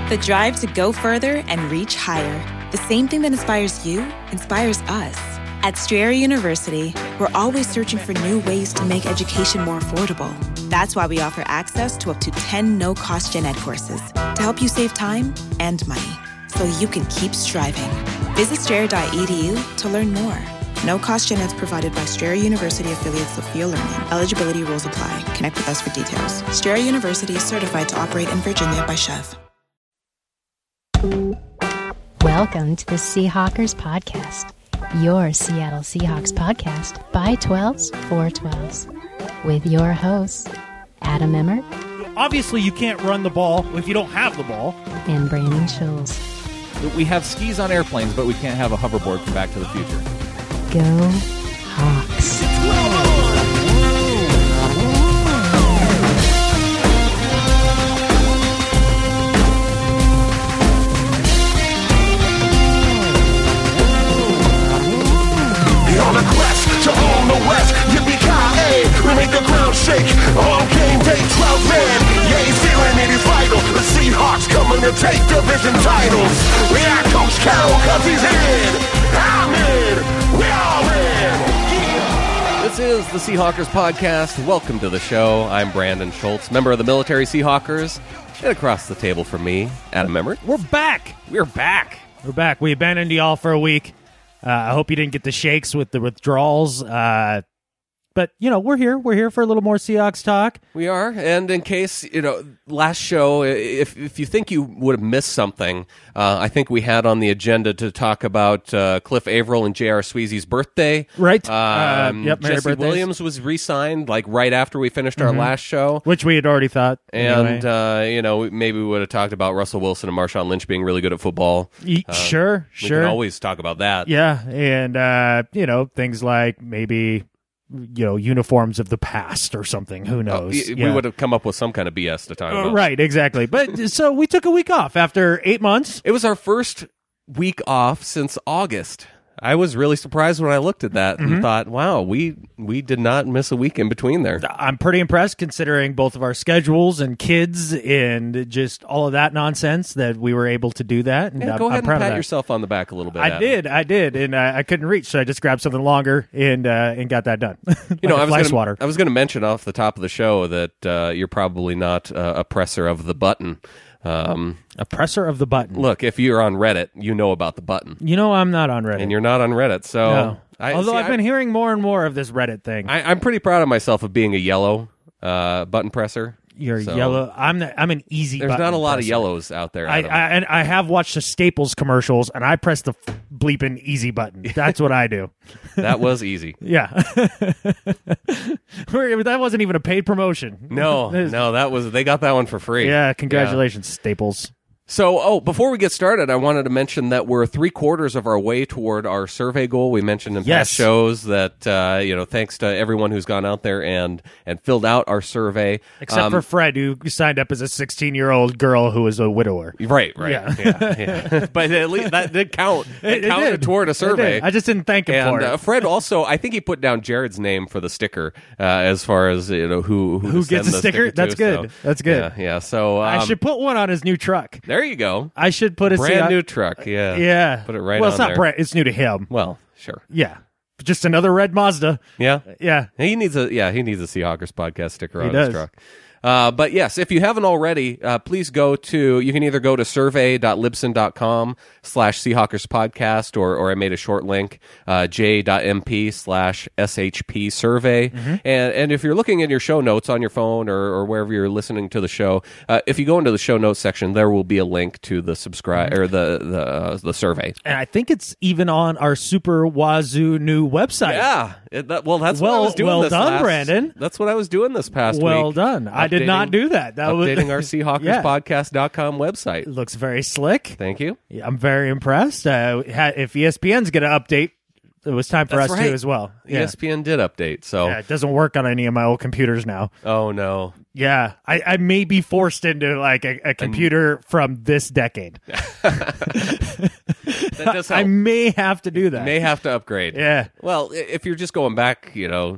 The drive to go further and reach higher. The same thing that inspires you inspires us. At Strayer University, we're always searching for new ways to make education more affordable. That's why we offer access to up to 10 no-cost gen ed courses to help you save time and money so you can keep striving. Visit strayer.edu to learn more. No-cost gen eds provided by Strayer University affiliates Sophia Learning. Eligibility rules apply. Connect with us for details. Strayer University is certified to operate in Virginia by Chev. Welcome to the Seahawkers Podcast, your Seattle Seahawks podcast by 12s for 12s, with your hosts, Adam Emmert. Obviously, you can't run the ball if you don't have the ball. And Brandon Schulz. We have skis on airplanes, but we can't have a hoverboard from Back to the Future. Go Hawks. On a quest to own the West, yippee-ki-yay, we make the ground shake on game day, 12 man, yeah, he's feeling it is vital, the Seahawks coming to take division titles, we are Coach Carroll cause he's in, I'm in, we all in, yeah. This is the Seahawkers Podcast. Welcome to the show. I'm Brandon Schulz, member of the Military Seahawkers, and across the table from me, Adam Emmert. We're back. We're back. We're back. We abandoned y'all for a week. I hope you didn't get the shakes with the withdrawals. But, you know, we're here. We're here for a little more Seahawks talk. We are, and in case, last show, if you think you would have missed something, I think we had on the agenda to talk about Cliff Averill and J.R. Sweezy's birthday. Right. Yep, Merry Jesse birthdays. Williams was re-signed, right after we finished our last show. Which we had already thought. And, anyway. maybe we would have talked about Russell Wilson and Marshawn Lynch being really good at football. Sure. We can always talk about that. Yeah, and, things like maybe... uniforms of the past or something. Who knows? We would have come up with some kind of BS to talk about. Right, exactly. But so we took a week off after 8 months. It was our first week off since August. I was really surprised when I looked at that and thought, wow, we did not miss a week in between there. I'm pretty impressed considering both of our schedules and kids and just all of that nonsense that we were able to do that. And go ahead I'm proud and of pat that. yourself on the back a little bit. I did, and I couldn't reach, so I just grabbed something longer and got that done. I was going to mention off the top of the show that you're probably not a presser of the button. A presser of the button. Look, if you're on Reddit, you know about the button. I'm not on Reddit. And you're not on Reddit, so... No. I've been hearing more and more of this Reddit thing. I'm pretty proud of myself of being a yellow button presser. You're yellow. I'm an easy. There's not a lot presser. of yellows out there. And I have watched the Staples commercials, and I press the bleeping easy button. That's what I do. That was easy. Yeah, that wasn't even a paid promotion. No, that was they got that one for free. Yeah, congratulations, Staples. So, before we get started, I wanted to mention that we're 3/4 of our way toward our survey goal. We mentioned in past shows that, thanks to everyone who's gone out there and filled out our survey. Except for Fred, who signed up as a 16-year-old girl who was a widower. Right. Yeah. But at least that did count. It counted toward a survey. I just didn't thank him for it. Fred also, I think he put down Jared's name for the sticker as far as, who gets a sticker? That's good. So, That's good. Yeah. So I should put one on his new truck. There you go. I should put a brand new truck. Yeah. Yeah. Put it right on there. Well, it's not brand. It's new to him. Well, sure. Yeah. Just another red Mazda. Yeah. Yeah. He needs a Seahawkers podcast sticker on does. his truck. But yes, if you haven't already, please you can either go to survey.libsyn.com/SeahawkersPodcast or I made a short link, j.mp/SHP survey. And if you're looking at your show notes on your phone or wherever you're listening to the show, if you go into the show notes section, there will be a link to the subscribe or the survey. And I think it's even on our Super Wazoo new website. Yeah. That's what I was doing well this done, Brandon. That's what I was doing this past week. Well done. I did not do that. Updating our SeahawkersPodcast.com website. It looks very slick. Thank you. Yeah, I'm very impressed. If ESPN's going to update, it was time for us right. to as well. Yeah. ESPN did update, so... Yeah, it doesn't work on any of my old computers now. Oh, no. Yeah, I may be forced into like a computer from this decade. That does help. I may have to do that. May have to upgrade. Yeah. Well, if you're just going back,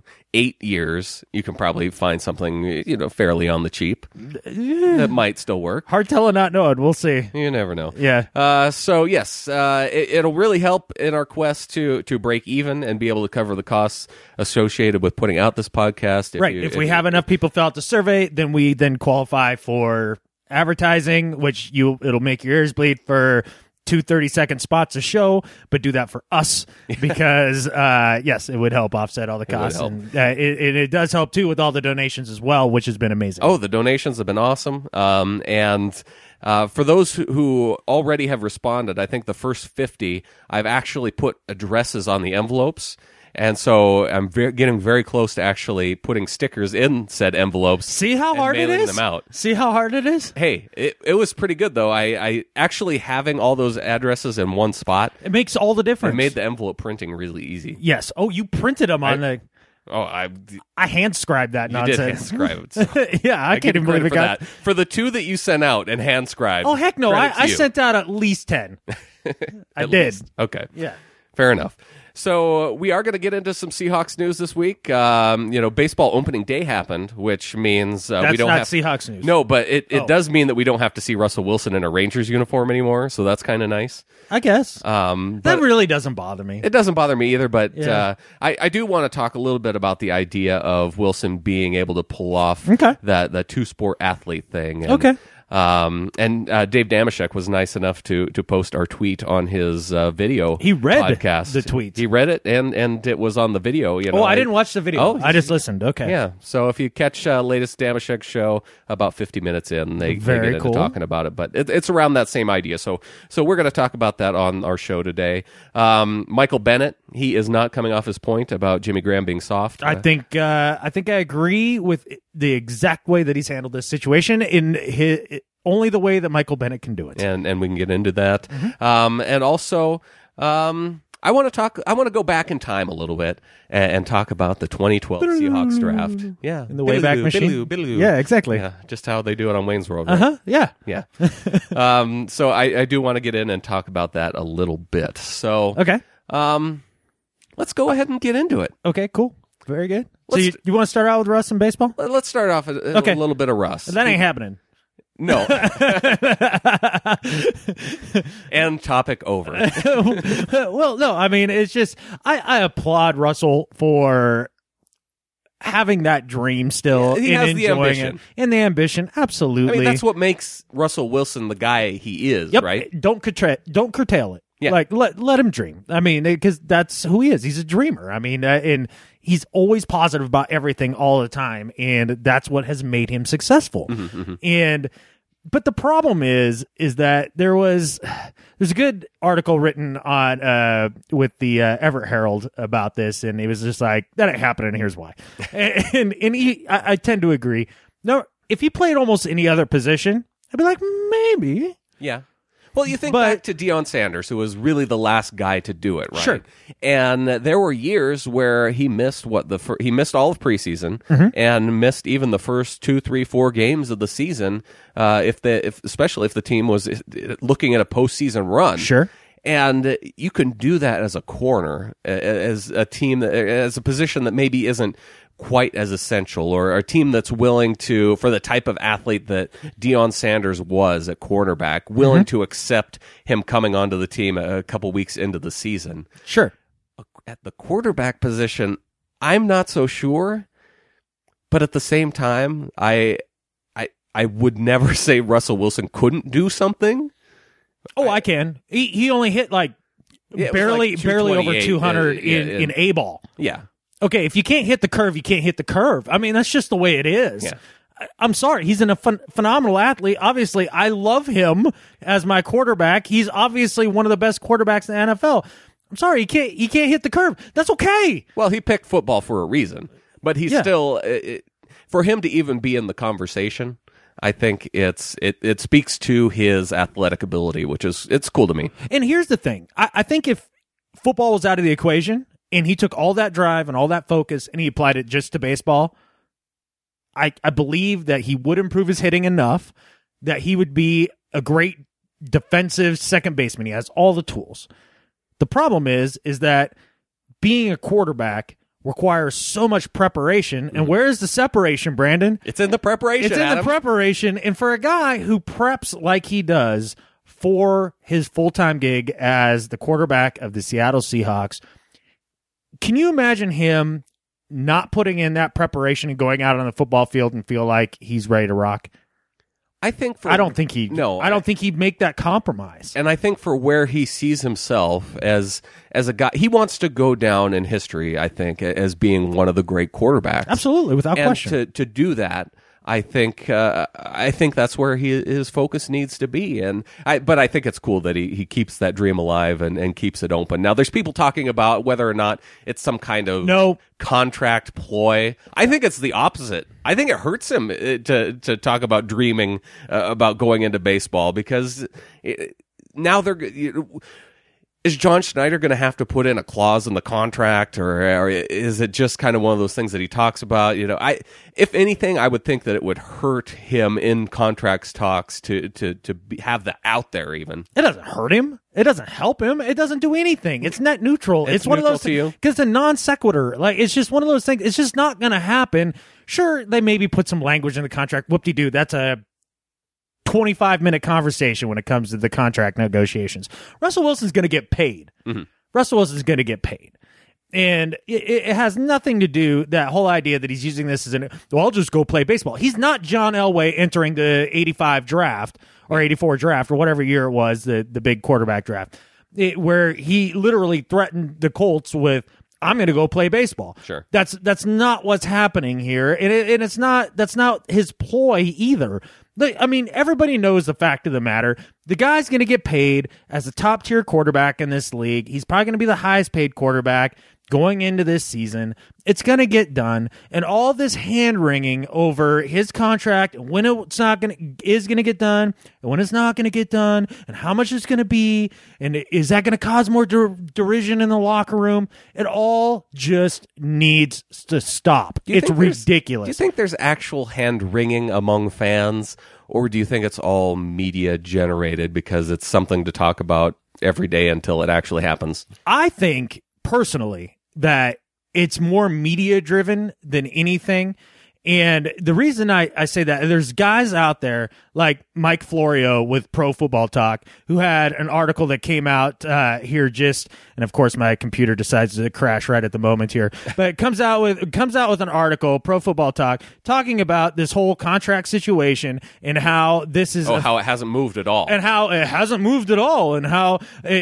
8 years, you can probably find something, fairly on the cheap that might still work. Hard telling, not knowing. We'll see. You never know. Yeah. So yes, it'll really help in our quest to break even and be able to cover the costs associated with putting out this podcast. If we have enough people fill out the survey, then we qualify for advertising, which it'll make your ears bleed for 2 30-second spots a show, but do that for us because yes, it would help offset all the costs, and it does help too with all the donations as well, which has been amazing. Oh, the donations have been awesome, and for those who already have responded, I think the first 50 I've actually put addresses on the envelopes. And so I'm getting very close to actually putting stickers in said envelopes. See how hard it is? Them out. See how hard it is? Hey, it was pretty good, though. I actually having all those addresses in one spot. It makes all the difference. It made the envelope printing really easy. Yes. Oh, you printed them on the... Oh, I hand scribed that nonsense. You did hand scribe it. Yeah, I can't even believe it got that. For the 2 that you sent out and hand scribed. Oh, heck no. I sent out at least 10. I did. Least. Okay. Yeah. Fair enough. So we are going to get into some Seahawks news this week. Baseball opening day happened, which means we don't have Seahawks news. No, but it does mean that we don't have to see Russell Wilson in a Rangers uniform anymore. So that's kind of nice, I guess. That really doesn't bother me. It doesn't bother me either. But Yeah. I do want to talk a little bit about the idea of Wilson being able to pull off that 2-sport athlete thing. And, Okay. And Dave Damashek was nice enough to post our tweet on his video. He read podcast. the tweet. He read it, and it was on the video. I didn't watch the video. Oh, I just listened. Okay. Yeah. So if you catch latest Damashek show, about 50 minutes in, they get into cool. talking about it. But it's around that same idea. So we're going to talk about that on our show today. Michael Bennett, he is not coming off his point about Jimmy Graham being soft. I think I agree with the exact way that he's handled this situation in only the way that Michael Bennett can do it. And we can get into that. And also, I want to go back in time a little bit and talk about the 2012 Seahawks draft. Yeah. In the Wayback Machine. Bidaloo. Yeah, exactly. Yeah, just how they do it on Wayne's World. Right? Yeah. Yeah. So I do want to get in and talk about that a little bit. So Okay. Let's go ahead and get into it. Okay, cool. Very good. So you want to start out with Russ and baseball? Let's start off with a little bit of Russ. That ain't happening. No. And topic over. Well, no, I mean, it's just, I applaud Russell for having that dream still. He and has the enjoying ambition. it. And the ambition, absolutely. I mean, that's what makes Russell Wilson the guy he is, Yep. right? Don't curtail it. Yeah. Like, let him dream. I mean, because that's who he is. He's a dreamer. I mean, and he's always positive about everything all the time, and that's what has made him successful. But the problem is that there's a good article written on with the Everett Herald about this, and he was just like, that ain't happening. Here's why. and I tend to agree. No, if he played almost any other position, I'd be like, maybe. Yeah. Well, you think back to Deion Sanders, who was really the last guy to do it, right? Sure. And there were years where he missed he missed all of preseason and missed even the first 2, 3, 4 games of the season, especially if the team was looking at a postseason run. Sure. And you can do that as a corner, as a team, as a position that maybe isn't quite as essential, or a team that's willing to, for the type of athlete that Deion Sanders was at cornerback, willing to accept him coming onto the team a couple weeks into the season. Sure. At the quarterback position, I'm not so sure, but at the same time, I would never say Russell Wilson couldn't do something. Oh, I can. He only hit barely over 200 in A ball. Yeah. Okay, if you can't hit the curve, you can't hit the curve. I mean, that's just the way it is. Yeah. I'm sorry. He's a phenomenal athlete. Obviously, I love him as my quarterback. He's obviously one of the best quarterbacks in the NFL. I'm sorry, he can't hit the curve. That's okay. Well, he picked football for a reason, but he's still for him to even be in the conversation. I think it speaks to his athletic ability, which is it's cool to me. And here's the thing: I think if football was out of the equation, and he took all that drive and all that focus and he applied it just to baseball, I believe that he would improve his hitting enough that he would be a great defensive second baseman. He has all the tools. The problem is that being a quarterback requires so much preparation. And where is the separation, Brandon? It's in the preparation, It's in Adam. the preparation. And for a guy who preps like he does for his full-time gig as the quarterback of the Seattle Seahawks, can you imagine him not putting in that preparation and going out on the football field and feel like he's ready to rock? I don't think he'd make that compromise. And I think for where he sees himself as a guy, he wants to go down in history, I think, as being one of the great quarterbacks. Absolutely, without and question. To do that, I think that's where his focus needs to be. But I think it's cool that he keeps that dream alive and keeps it open. Now, there's people talking about whether or not it's some kind of contract ploy. I think it's the opposite. I think it hurts him to talk about dreaming about going into baseball, because now is John Schneider going to have to put in a clause in the contract, or is it just kind of one of those things that he talks about? If anything, I would think that it would hurt him in contracts talks to have that out there. Even it doesn't hurt him. It doesn't help him. It doesn't do anything. It's net neutral. It's one of those things, because it's a non sequitur. Like, it's just one of those things. It's just not going to happen. Sure, they maybe put some language in the contract. Whoop-de-doo. That's a 25-minute conversation when it comes to the contract negotiations. Russell Wilson's going to get paid. Mm-hmm. Russell Wilson's going to get paid. And it has nothing to do, that whole idea that he's using this as I'll just go play baseball. He's not John Elway entering the 85 draft or 84 draft or whatever year it was, the big quarterback draft, where he literally threatened the Colts with, I'm going to go play baseball. Sure. That's not what's happening here. And that's not his ploy either. I mean, everybody knows the fact of the matter. The guy's going to get paid as a top-tier quarterback in this league. He's probably going to be the highest-paid quarterback going into this season. It's going to get done. And all this hand-wringing over his contract, and when it's going to get done, and when it's not going to get done, and how much it's going to be, and is that going to cause more derision in the locker room? It all just needs to stop. It's ridiculous. Do you think there's actual hand-wringing among fans, or do you think it's all media-generated because it's something to talk about every day until it actually happens? I think, personally, that it's more media driven than anything. And the reason I say that, there's guys out there like Mike Florio with Pro Football Talk, who had an article that came out here and of course my computer decides to crash right at the moment here, but it comes out with an article, Pro Football Talk, talking about this whole contract situation and how this is how it hasn't moved at all, and how it hasn't moved at all, and how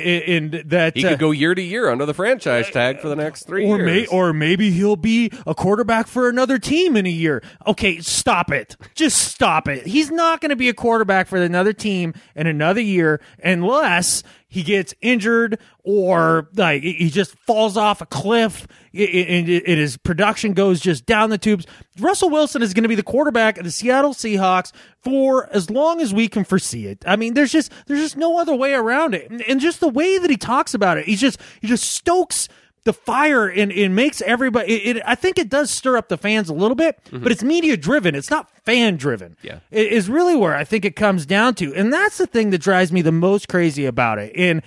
that he could go year to year under the franchise tag for the next 3 years, or maybe he'll be a quarterback for another team in a year. Okay, stop it. Just stop it. He's not going to be a quarterback for another team in another year unless he gets injured or like he just falls off a cliff and his production goes just down the tubes. Russell Wilson is going to be the quarterback of the Seattle Seahawks for as long as we can foresee it. I mean, there's just no other way around it. And just the way that he talks about it, he just stokes the fire and makes everybody. I think it does stir up the fans a little bit, but it's media driven. It's not fan driven. Yeah, it is really where I think it comes down to, and that's the thing that drives me the most crazy about it. And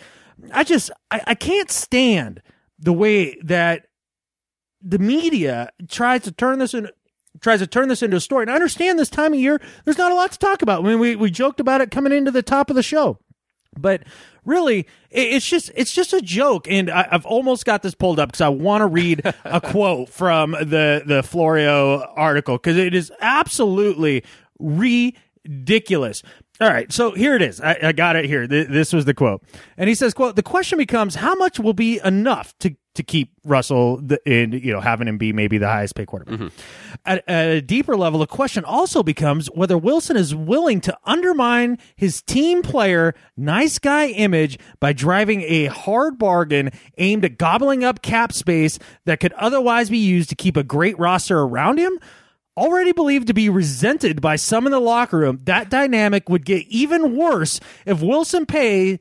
I can't stand the way that the media tries to turn this into a story. And I understand this time of year, there's not a lot to talk about. I mean, we joked about it coming into the top of the show, but really, it's just a joke. And I've almost got this pulled up because I want to read a quote from the Florio article, because it is absolutely ridiculous. All right, so here it is. I got it here. This was the quote. And he says, quote, "The question becomes, how much will be enough to keep Russell having him be maybe the highest paid quarterback? Mm-hmm. At a deeper level, the question also becomes whether Wilson is willing to undermine his team player, nice guy image by driving a hard bargain aimed at gobbling up cap space that could otherwise be used to keep a great roster around him. Already believed to be resented by some in the locker room, that dynamic would get even worse if Wilson's pay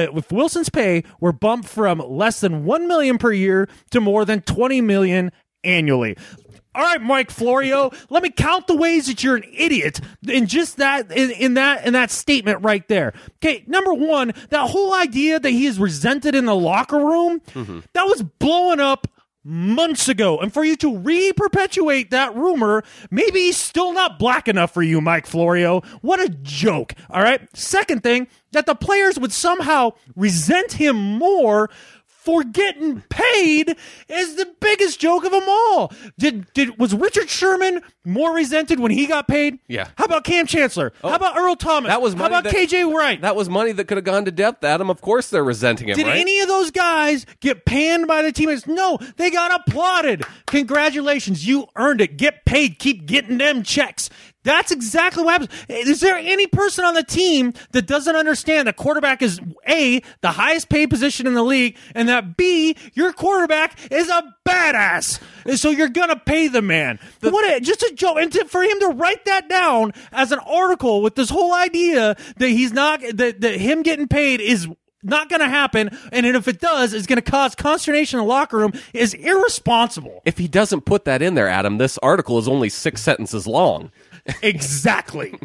were bumped from less than $1 million per year to more than $20 million annually." All right, Mike Florio, let me count the ways that you're an idiot in just that in that statement right there. Okay, number one, that whole idea that he is resented in the locker room, that was blowing up months ago. And for you to re-perpetuate that rumor, maybe he's still not black enough for you, Mike Florio. What a joke. All right. Second thing, that the players would somehow resent him more for getting paid is the biggest joke of them all. Was Richard Sherman more resented when he got paid? Yeah. How about Cam Chancellor? How about Earl Thomas? That was How about KJ Wright? That was money that could have gone to depth, Adam. Of course they're resenting him, Did right? any of those guys get panned by the teammates? No, they got applauded. Congratulations, you earned it. Get paid. Keep getting them checks. That's exactly what happens. Is there any person on the team that doesn't understand that quarterback is A, the highest paid position in the league, and that B, your quarterback is a badass? And so you're going to pay the man. Just a joke. And for him to write that down as an article with this whole idea that he's not, that him getting paid is not going to happen, and if it does, it's going to cause consternation in the locker room, is irresponsible. If he doesn't put that in there, Adam, this article is only 6 sentences long. Exactly.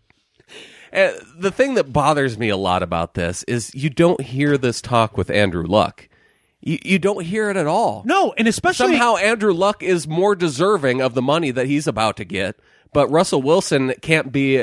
The thing that bothers me a lot about this is you don't hear this talk with Andrew Luck. You don't hear it at all. No, and especially somehow Andrew Luck is more deserving of the money that he's about to get, but Russell Wilson can't be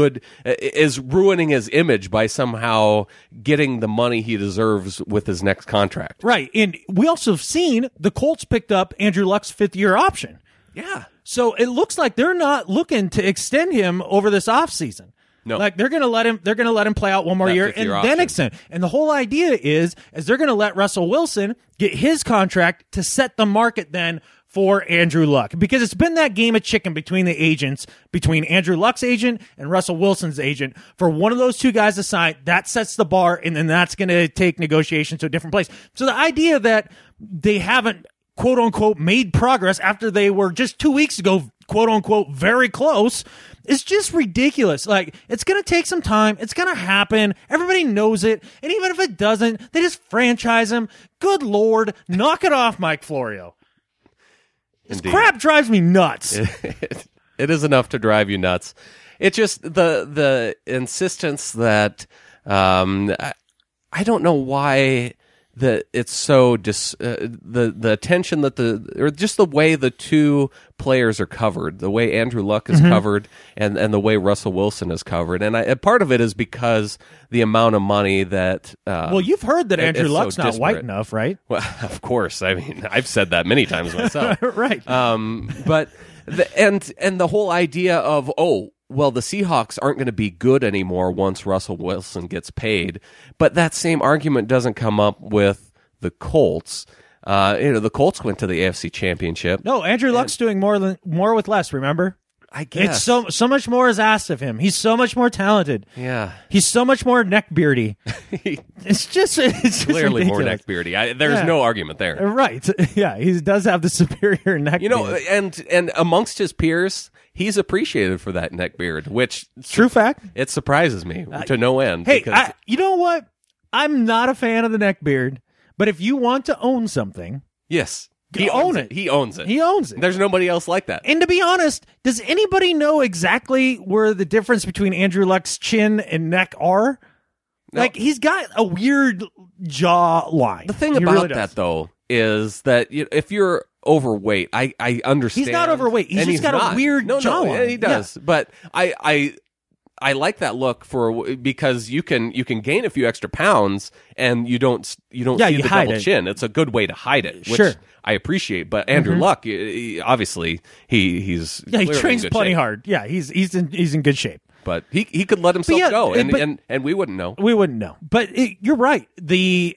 is ruining his image by somehow getting the money he deserves with his next contract. Right, and we also have seen the Colts picked up Andrew Luck's 5th-year option. Yeah. So it looks like they're not looking to extend him over this offseason. No. Like they're going to let him play out one more year and then extend. And the whole idea is they're going to let Russell Wilson get his contract to set the market then for Andrew Luck, because it's been that game of chicken between the agents, between Andrew Luck's agent and Russell Wilson's agent. For one of those two guys to sign, that sets the bar, and then that's going to take negotiations to a different place. So the idea that they haven't quote unquote made progress after they were just 2 weeks ago, quote unquote, very close, is just ridiculous. Like, it's going to take some time. It's going to happen. Everybody knows it. And even if it doesn't, they just franchise him. Good Lord, knock it off, Mike Florio. This crap drives me nuts. It is enough to drive you nuts. It's just the insistence that I don't know why that it's so the attention that or just the way the two players are covered, the way Andrew Luck is covered and the way Russell Wilson is covered, and part of it is because the amount of money that well, you've heard that Andrew Luck's not white enough, right? Well, of course. I mean, I've said that many times myself. Right. But the whole idea of well, the Seahawks aren't going to be good anymore once Russell Wilson gets paid. But that same argument doesn't come up with the Colts. The Colts went to the AFC Championship. No, Andrew Luck's doing more with less, remember? I guess. It's so much more is asked of him. He's so much more talented. Yeah. He's so much more neckbeardy. It's just clearly ridiculous. more neckbeardy. There's no argument there. Right. Yeah, he does have the superior neck beard. And amongst his peers, he's appreciated for that neck beard, which true fact. It surprises me to no end. Hey, you know what? I'm not a fan of the neck beard, but if you want to own something, yes. He owns it. He owns it. He owns it. There's nobody else like that. And to be honest, does anybody know exactly where the difference between Andrew Luck's chin and neck are? No. Like, he's got a weird jaw line. The thing about that, though, is that if you're overweight, I understand. He's not overweight. He's just got a weird jaw line. No, he does. Yeah. But I like that look because you can gain a few extra pounds and you don't see the double chin. It's a good way to hide it, which I appreciate. But Andrew Luck, obviously, he trains plenty hard. Yeah, he's in good shape. But he could let himself go, and we wouldn't know. We wouldn't know. But you're right. The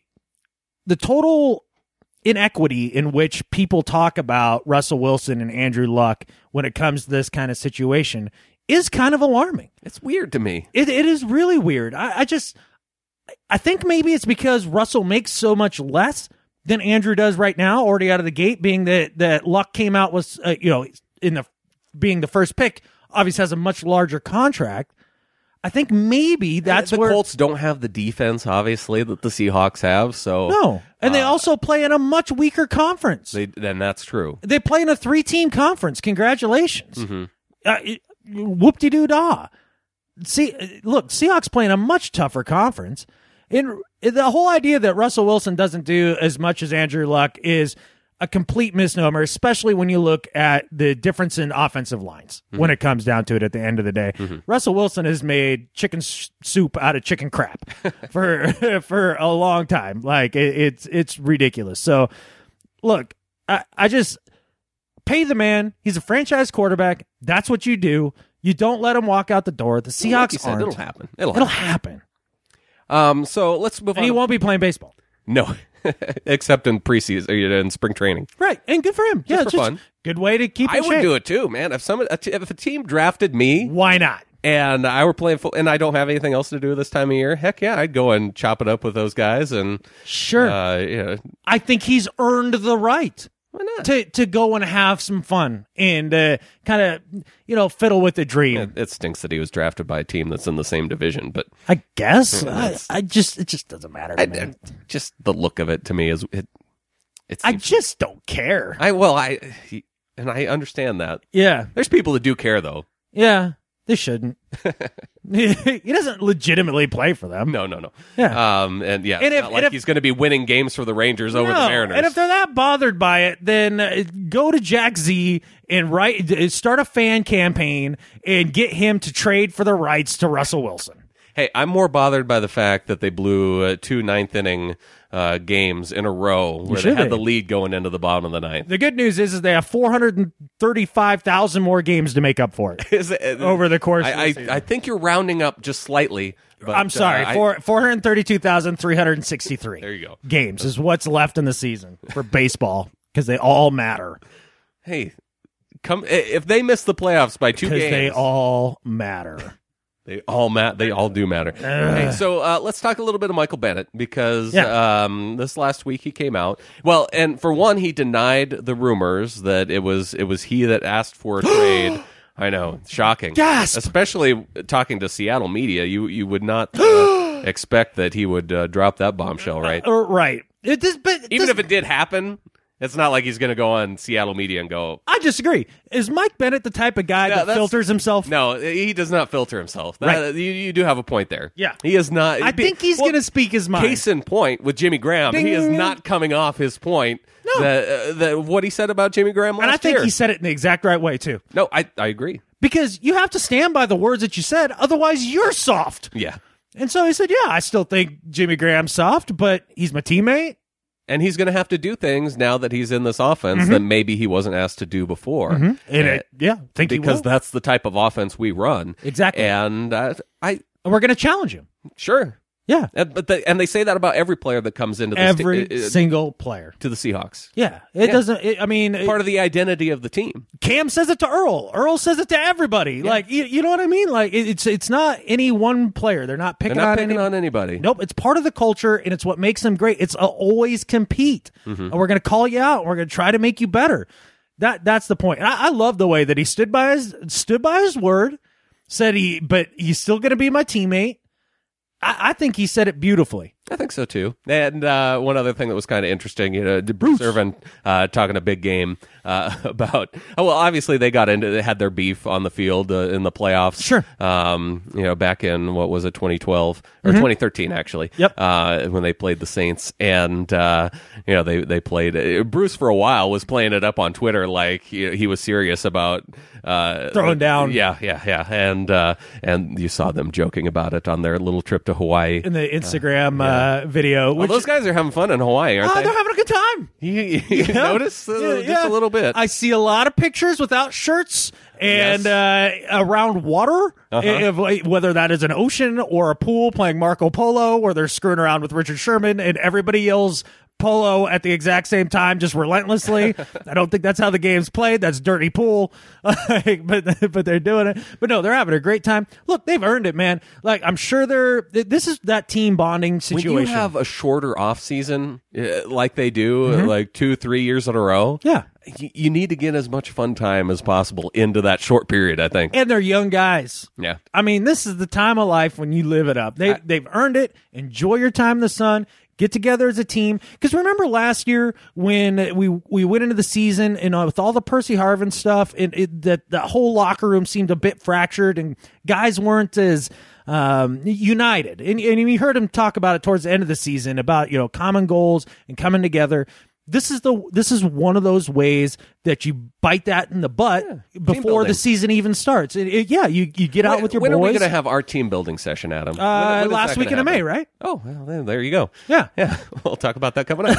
total inequity in which people talk about Russell Wilson and Andrew Luck when it comes to this kind of situation is kind of alarming. It's weird to me. It is really weird. I think maybe it's because Russell makes so much less than Andrew does right now, already out of the gate, being that Luck came out with, being the first pick, obviously has a much larger contract. I think maybe that's the where Colts don't have the defense, obviously, that the Seahawks have. So no, and they also play in a much weaker conference. Then that's true. They play in a 3-team conference. Congratulations. Whoop-de-doo-dah. See, look, Seahawks play in a much tougher conference. And the whole idea that Russell Wilson doesn't do as much as Andrew Luck is a complete misnomer, especially when you look at the difference in offensive lines when it comes down to it at the end of the day. Russell Wilson has made chicken soup out of chicken crap for a long time. Like, it's ridiculous. So, look, I just pay the man. He's a franchise quarterback. That's what you do. You don't let him walk out the door. The Seahawks like you said, aren't. It'll happen. It'll happen. So let's move on. And he won't be playing baseball. No, except in preseason, in spring training. Right, and good for him. Just for fun. Good way to keep. I would do it too, man. If a team drafted me, why not? And I were playing and I don't have anything else to do this time of year. Heck yeah, I'd go and chop it up with those guys. And sure, I think he's earned the right. Why not? To go and have some fun and kind of fiddle with the dream. It stinks that he was drafted by a team that's in the same division, but I guess it just doesn't matter to me. Just the look of it to me is it. I just don't care. I understand that. Yeah, there's people that do care though. Yeah, they shouldn't. He doesn't legitimately play for them. No. Yeah. And if he's going to be winning games for the Rangers over the Mariners. And if they're that bothered by it, then go to Jack Z and start a fan campaign and get him to trade for the rights to Russell Wilson. Hey, I'm more bothered by the fact that they blew 2 ninth-inning games in a row where they had the lead going into the bottom of the ninth. The good news is they have 435,000 more games to make up for it over the course of the season. I think you're rounding up just slightly. But, I'm sorry, 432,363. There you go. Games is what's left in the season for baseball because they all matter. Hey, if they miss the playoffs by 2 games. Because they all matter. They all do matter. Hey, so let's talk a little bit of Michael Bennett because this last week he came out. Well, and for one, he denied the rumors that it was he that asked for a trade. I know, shocking. Gasp! Especially talking to Seattle media, you would not expect that he would drop that bombshell, right? Right. Even if it did happen. It's not like he's going to go on Seattle media and go... I disagree. Is Mike Bennett the type of guy that filters himself? No, he does not filter himself. Right. You do have a point there. Yeah. He is not... I think he's going to speak his mind. Case in point with Jimmy Graham. Ding. He is not coming off his point that what he said about Jimmy Graham last year. And I think he said it in the exact right way, too. No, I agree. Because you have to stand by the words that you said, otherwise you're soft. Yeah. And so he said, I still think Jimmy Graham's soft, but he's my teammate. And he's going to have to do things now that he's in this offense that maybe he wasn't asked to do before. Think because that's the type of offense we run. Exactly. And we're going to challenge him. Sure. Yeah. But they say that about every player that comes into the single player to the Seahawks. Yeah. It doesn't. Part of the identity of the team. Cam says it to Earl. Earl says it to everybody. Yeah. Like you know what I mean? Like it's not any one player. They're not picking on anybody. Nope. It's part of the culture, and it's what makes them great. It's always compete, and we're going to call you out. And we're going to try to make you better. That's the point. And I love the way that he stood by his word. Said but he's still going to be my teammate. I think he said it beautifully. I think so too. And one other thing that was kind of interesting, Bruce Irvin talking a big game about. Well, obviously they had their beef on the field in the playoffs. Sure. Back in what was it, 2012 or 2013 actually. Yep. When they played the Saints, and they played. Bruce for a while was playing it up on Twitter like he was serious about throwing down. Yeah. And you saw them joking about it on their little trip to Hawaii in the Instagram video. Well, those guys are having fun in Hawaii, aren't they? They're having a good time. You notice just a little bit. I see a lot of pictures without shirts and around water, whether that is an ocean or a pool playing Marco Polo, where they're screwing around with Richard Sherman, and everybody yells polo at the exact same time, just relentlessly. I don't think that's how the game's played. That's dirty pool. But they're doing it. But no, they're having a great time. Look, they've earned it, man. Like, I'm sure this is that team bonding situation. When you have a shorter off season like they do, like 2-3 years in a row. Yeah. you need to get as much fun time as possible into that short period, I think. And they're young guys. Yeah. I mean, this is the time of life when you live it up. They've earned it. Enjoy your time in the sun. Get together as a team. Because remember last year when we went into the season and with all the Percy Harvin stuff, that whole locker room seemed a bit fractured and guys weren't as united. And you heard him talk about it towards the end of the season about, common goals and coming together. This is one of those ways that you bite that in the butt before the season even starts. You get out with your boys. When are we going to have our team building session, Adam? When is last weekend of May, right? Oh, well, then there you go. Yeah. We'll talk about that coming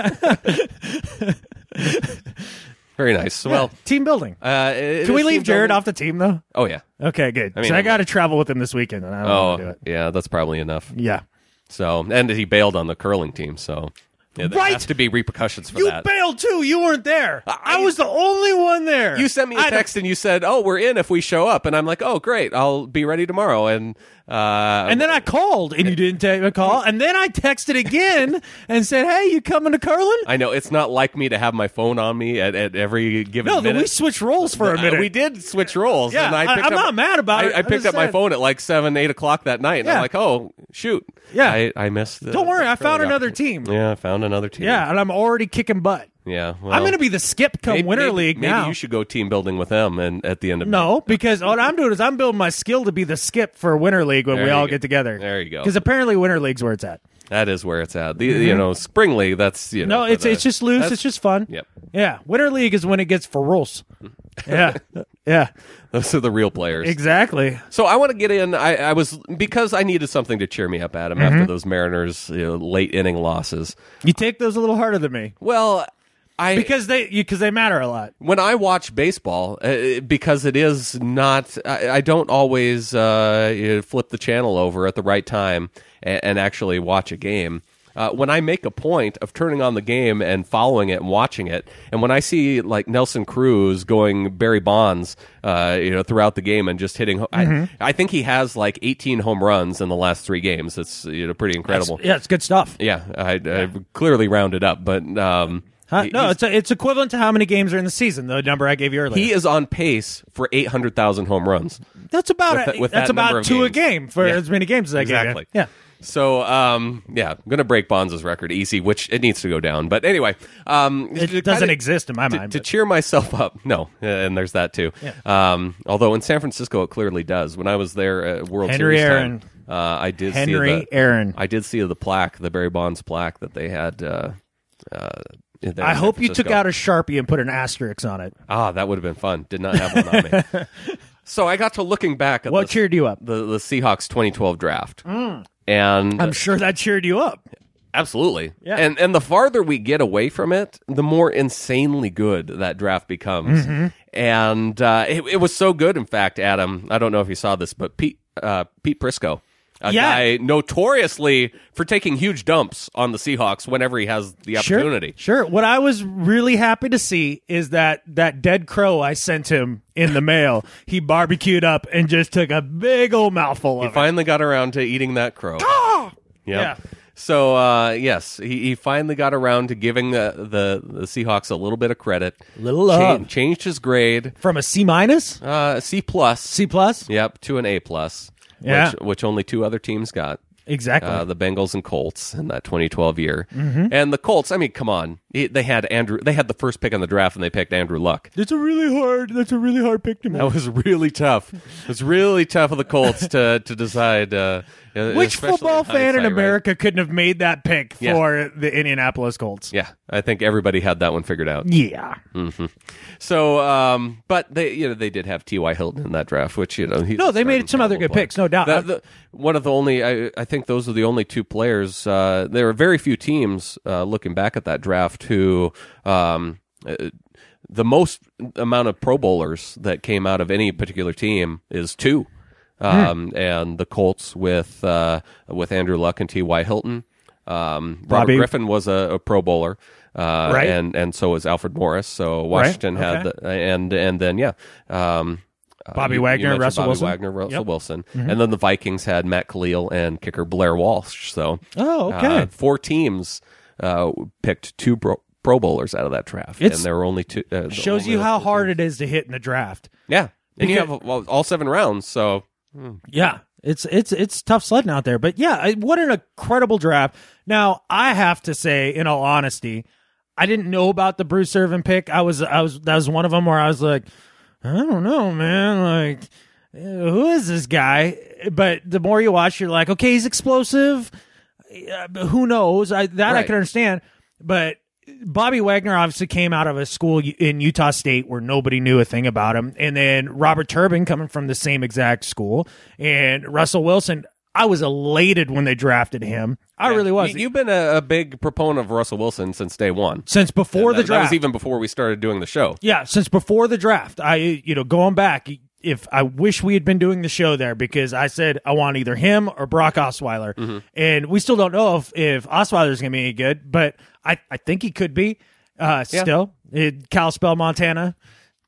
up. Very nice. Well, team building. Can we leave Jared off the team, though? Oh, yeah. Okay, good. I got to travel with him this weekend, and I don't want to do it. Yeah, that's probably enough. Yeah. So, and he bailed on the curling team, so... Yeah, there has to be repercussions for that. You bailed too. You weren't there. I was the only one there. You sent me a text and you said, "Oh, we're in if we show up." And I'm like, "Oh, great. I'll be ready tomorrow." And then I called and you didn't take a call. And then I texted again and said, "Hey, you coming to curling?" I know it's not like me to have my phone on me at every given minute. No, we switched roles for a minute. We did switch roles. Yeah, and I'm not mad about it. I picked up my phone at like 7-8 o'clock that night, and I'm like, "Oh, shoot." Yeah, I missed. Don't worry, I found another team. Yeah, I found another team. Yeah, and I'm already kicking butt. Yeah, well, I'm going to be the skip come Winter League now. Maybe you should go team building with them and at the end of No, because what I'm doing is I'm building my skill to be the skip for Winter League when we all get together. There you go. Because apparently Winter League's where it's at. That is where it's at. Spring League, that's, No, it's just loose. It's just fun. Yep. Yeah, Winter League is when it gets ferocious. Yeah. Yeah. Those are the real players. Exactly. So I want to get in. Because I needed something to cheer me up, Adam, after those Mariners late inning losses. You take those a little harder than me. Well, because they matter a lot. When I watch baseball, because it is not, I don't always flip the channel over at the right time and actually watch a game. When I make a point of turning on the game and following it and watching it, and when I see like Nelson Cruz going Barry Bonds, throughout the game and just hitting, I think he has like 18 home runs in the last 3 games. It's pretty incredible. It's good stuff. Yeah, I clearly rounded up, but it's equivalent to how many games are in the season. The number I gave you earlier. He is on pace for 800,000 home runs. That's about about 2 a game for as many games as I gave you. Yeah. So, I'm going to break Bonds' record easy, which it needs to go down. But anyway. It doesn't exist in my mind. To cheer myself up. No, and there's that too. Yeah. Although in San Francisco it clearly does. When I was there at World Series Aaron. time, I did see the plaque, the Barry Bonds plaque that they had. I hope you took out a Sharpie and put an asterisk on it. That would have been fun. Did not have one on me. So I got to looking back at what cheered you up? The Seahawks 2012 draft. And I'm sure that cheered you up. Absolutely. Yeah. And the farther we get away from it, the more insanely good that draft becomes. And it was so good, in fact, Adam, I don't know if you saw this, but Pete Prisco, a guy notoriously for taking huge dumps on the Seahawks whenever he has the opportunity. Sure. What I was really happy to see is that dead crow I sent him in the mail, he barbecued up and just took a big old mouthful of it. He finally got around to eating that crow. Oh! Yep. Yeah. So, yes, he finally got around to giving the Seahawks a little bit of credit. Little love. Changed his grade. From a C-? C+. C+? Yep, to an A+. Yeah. Which only 2 other teams got. Exactly. The Bengals and Colts in that 2012 year. And the Colts, I mean, come on. They had the first pick in the draft and they picked Andrew Luck. That's a really hard pick to make. That was really tough. It was really tough of the Colts to decide. Which football fan in America couldn't have made that pick for the Indianapolis Colts? Yeah, I think everybody had that one figured out. Yeah. So, but they did have T.Y. Hilton in that draft, which they made some other good picks, no doubt. One of the only, I think those are the only 2 players. There are very few teams looking back at that draft who. The most amount of Pro Bowlers that came out of any particular team is 2. And the Colts with Andrew Luck and T.Y. Hilton. Robert Griffin was a Pro Bowler, right. and so was Alfred Morris. So Washington had and then Bobby Wagner, Russell Wilson, and then the Vikings had Matt Khalil and kicker Blair Walsh. So 4 teams picked 2 Pro Bowlers out of that draft, and there were only two. Shows you how hard it is to hit in the draft. Yeah, and you have all 7 rounds, so yeah, it's tough sledding out there. But yeah, what an incredible draft. Now I have to say, in all honesty, I didn't know about the Bruce Irvin pick. That was one of them where I was like, I don't know, man, like, who is this guy? But the more you watch, you're like, okay, he's explosive. Who knows? I can understand. But Bobby Wagner obviously came out of a school in Utah State where nobody knew a thing about him. And then Robert Turbin coming from the same exact school. And Russell Wilson, I was elated when they drafted him. I really was. You've been a big proponent of Russell Wilson since day one. Since before the draft. That was even before we started doing the show. Yeah, since before the draft. Going back, if I wish we had been doing the show there, because I said I want either him or Brock Osweiler. Mm-hmm. And we still don't know if Osweiler's going to be any good, but I think he could be still. Kalispell, Montana.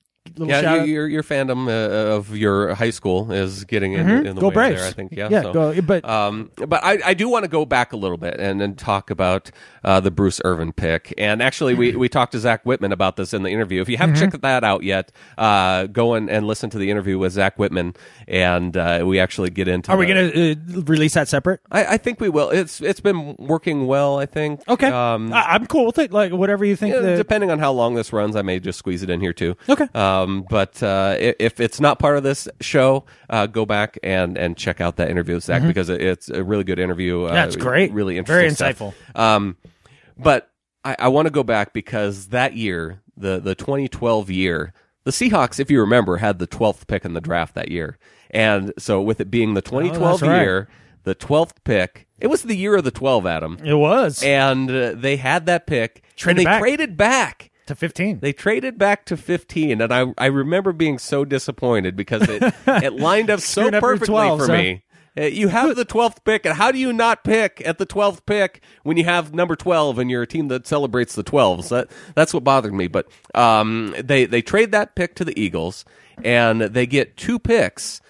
Your fandom of your high school is getting in the go way Braves. there, I think. Yeah, but I do want to go back a little bit and talk about the Bruce Irvin pick. And actually, we talked to Zach Whitman about this in the interview. If you haven't checked that out yet, go and listen to the interview with Zach Whitman, and we actually get into. Are we going to release that separate? I think we will. It's been working well, I think. Okay, I'm cool with it. Like whatever you think. Depending on how long this runs, I may just squeeze it in here too. Okay. But if it's not part of this show, go back and check out that interview with Zach, because it's a really good interview. That's great. Really interesting. Very insightful. Stuff. But I want to go back because that year, the 2012 year, the Seahawks, if you remember, had the 12th pick in the draft that year. And so with it being the 2012 year, the 12th pick, it was the year of the 12, Adam. It was. And they had that pick. Traded back. To 15. They traded back to 15, and I remember being so disappointed because it lined up so perfectly 12, for me. You have the 12th pick, and how do you not pick at the 12th pick when you have number 12 and you're a team that celebrates the 12s? That's what bothered me. But they trade that pick to the Eagles, and they get 2 picks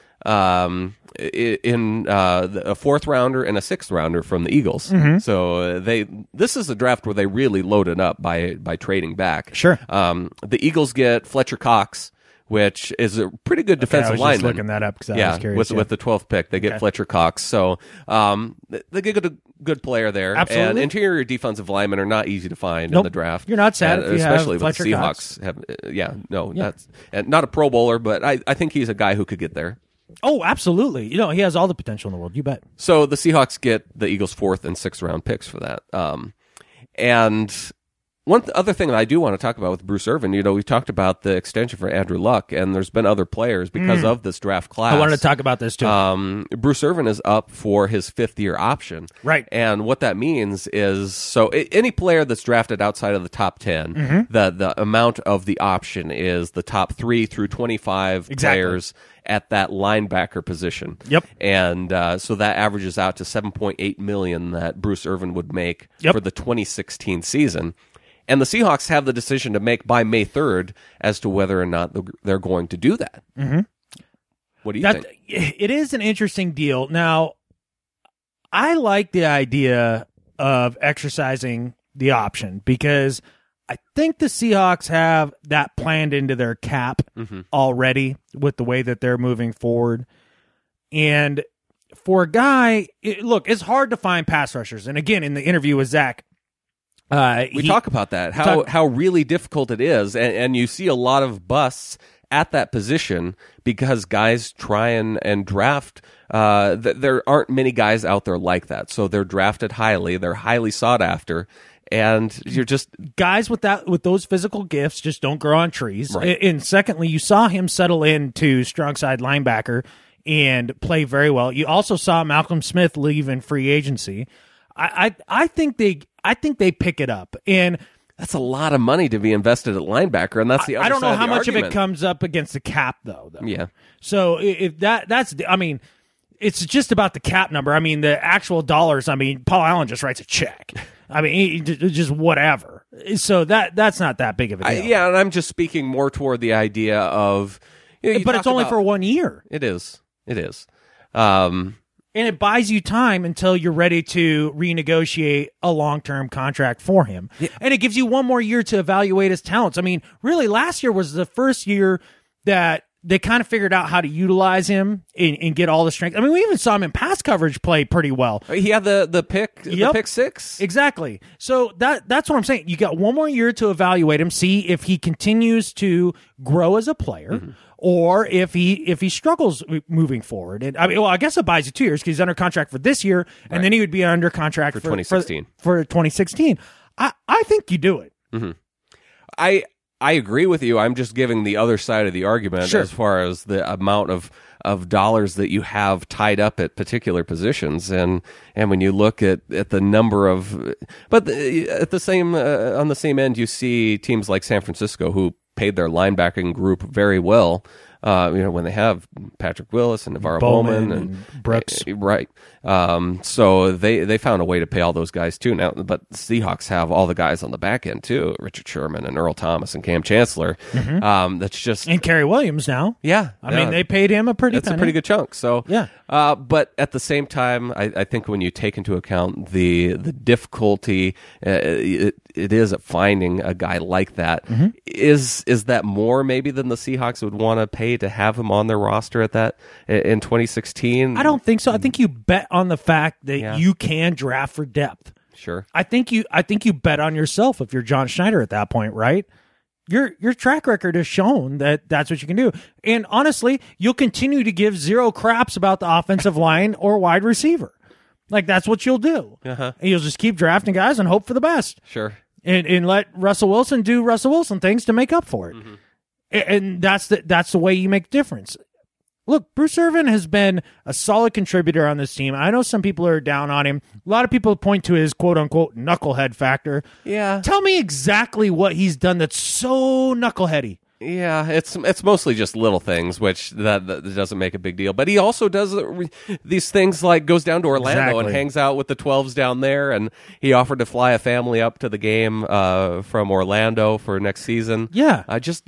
in a 4th rounder and a 6th rounder from the Eagles. Mm-hmm. So this is a draft where they really loaded up by trading back. Sure. The Eagles get Fletcher Cox, which is a pretty good defensive lineman. I was just looking that up because I was curious. With the 12th pick, they get Fletcher Cox. So they get a good player there. Absolutely. And interior defensive linemen are not easy to find in the draft. You're not sad if you especially have Fletcher with the Seahawks. Cox. That's and not a Pro Bowler, but I think he's a guy who could get there. Oh, absolutely. He has all the potential in the world. You bet. So the Seahawks get the Eagles' 4th and 6th round picks for that. And one other thing that I do want to talk about with Bruce Irvin, we talked about the extension for Andrew Luck, and there's been other players because of this draft class. I wanted to talk about this too. Bruce Irvin is up for his 5th-year option. Right. And what that means is, so any player that's drafted outside of the top 10, the amount of the option is the top 3 through 25 players at that linebacker position. Yep. And so that averages out to $7.8 million that Bruce Irvin would make for the 2016 season. And the Seahawks have the decision to make by May 3rd as to whether or not they're going to do that. Mm-hmm. What do you think? It is an interesting deal. Now, I like the idea of exercising the option because I think the Seahawks have that planned into their cap already with the way that they're moving forward. And for a guy, it's hard to find pass rushers. And again, in the interview with Zach, we talk about that, how really difficult it is. And you see a lot of busts at that position because guys try and draft. There aren't many guys out there like that. So they're drafted highly. They're highly sought after. And you're just guys with those physical gifts just don't grow on trees. Right. And secondly, you saw him settle into strong side linebacker and play very well. You also saw Malcolm Smith leave in free agency. I think they pick it up, and that's a lot of money to be invested at linebacker, and that's the other I don't know side how of the much argument. of it comes up against the cap though. Yeah. So if that's it's just about the cap number. I mean, the actual dollars. Paul Allen just writes a check. He just whatever. So that's not that big of a deal. And I'm just speaking more toward the idea of. But it's only for 1 year. It is. And And it buys you time until you're ready to renegotiate a long-term contract for him. Yeah. And it gives you one more year to evaluate his talents. I mean, really, last year was the first year that they kind of figured out how to utilize him and get all the strength. I mean, we even saw him in pass coverage play pretty well. He had the pick, the pick six. Exactly. So that's what I'm saying. You got one more year to evaluate him, see if he continues to grow as a player, or if he struggles moving forward. And I mean, well, I guess it buys you 2 years because he's under contract for this year, and then he would be under contract for 2016. For 2016. I think you do it. I agree with you. I'm just giving the other side of the argument as far as the amount of dollars that you have tied up at particular positions, and when you look at the number of, but at the same on the same end, you see teams like San Francisco who paid their linebacking group very well. When they have Patrick Willis and Navarro Bowman and Brooks, right? So they found a way to pay all those guys too. Now, but the Seahawks have all the guys on the back end too: Richard Sherman and Earl Thomas and Cam Chancellor. That's just and Kerry Williams now. Yeah, I mean they paid him a pretty good chunk. So yeah, but at the same time, I think when you take into account the difficulty it is at finding a guy like that, is that more maybe than the Seahawks would want to pay to have him on their roster at that in 2016? I don't think so. I think you bet on the fact that you can draft for depth. Sure. I think you bet on yourself if you're John Schneider at that point, right? Your track record has shown that that's what you can do. And honestly, you'll continue to give zero craps about the offensive line or wide receiver. Like that's what you'll do. And you'll just keep drafting guys and hope for the best. Sure. And let Russell Wilson do Russell Wilson things to make up for it. And that's the way you make difference. Look, Bruce Irvin has been a solid contributor on this team. I know some people are down on him. A lot of people point to his quote-unquote knucklehead factor. Yeah. Tell me exactly what he's done that's so knuckleheady. Yeah, it's mostly just little things, which that doesn't make a big deal. But he also does these things like goes down to Orlando and hangs out with the 12s down there, and he offered to fly a family up to the game from Orlando for next season. Yeah,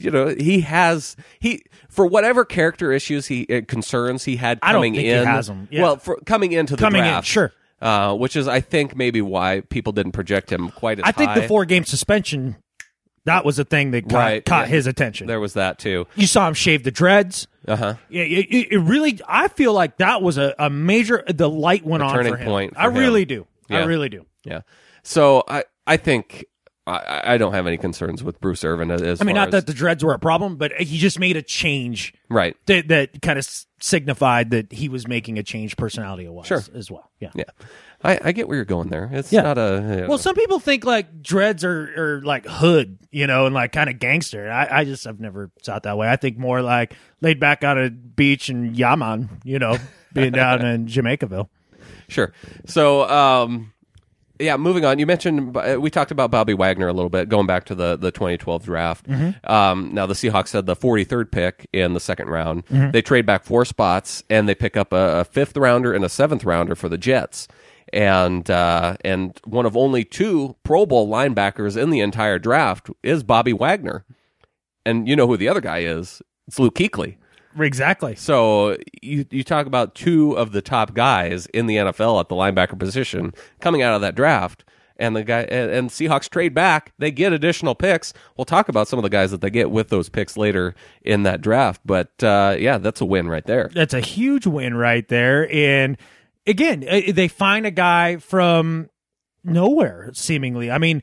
he for whatever character issues concerns he had coming in. I don't think he has them. Yeah. Well, coming into the draft, sure. Which is, I think, maybe why people didn't project him quite as high. I think the 4-game suspension. That was a thing that caught his attention. There was that too. You saw him shave the dreads. It really. I feel like that was a major. The light went on turning for him. point. I really do. Yeah. I really do. Yeah. So I think I don't have any concerns with Bruce Irvin. Not that the dreads were a problem, but he just made a change. Right. That kind of signified that he was making a change personality-wise as well. Yeah. Yeah. I get where you're going there. It's not a... Well, some people think like dreads are like hood, and like kind of gangster. I just have never saw it that way. I think more like laid back on a beach in Yaman, being down in Jamaicaville. Sure. So, moving on. You mentioned, we talked about Bobby Wagner a little bit, going back to the 2012 draft. Now, the Seahawks had the 43rd pick in the second round. They trade back 4 spots, and they pick up a 5th rounder and a 7th rounder for the Jets. And one of only 2 Pro Bowl linebackers in the entire draft is Bobby Wagner. And you know who the other guy is. It's Luke Kuechly. Exactly. So you talk about 2 of the top guys in the NFL at the linebacker position coming out of that draft, and the guy and Seahawks trade back. They get additional picks. We'll talk about some of the guys that they get with those picks later in that draft. But that's a win right there. That's a huge win right there. And again, they find a guy from nowhere, seemingly. I mean,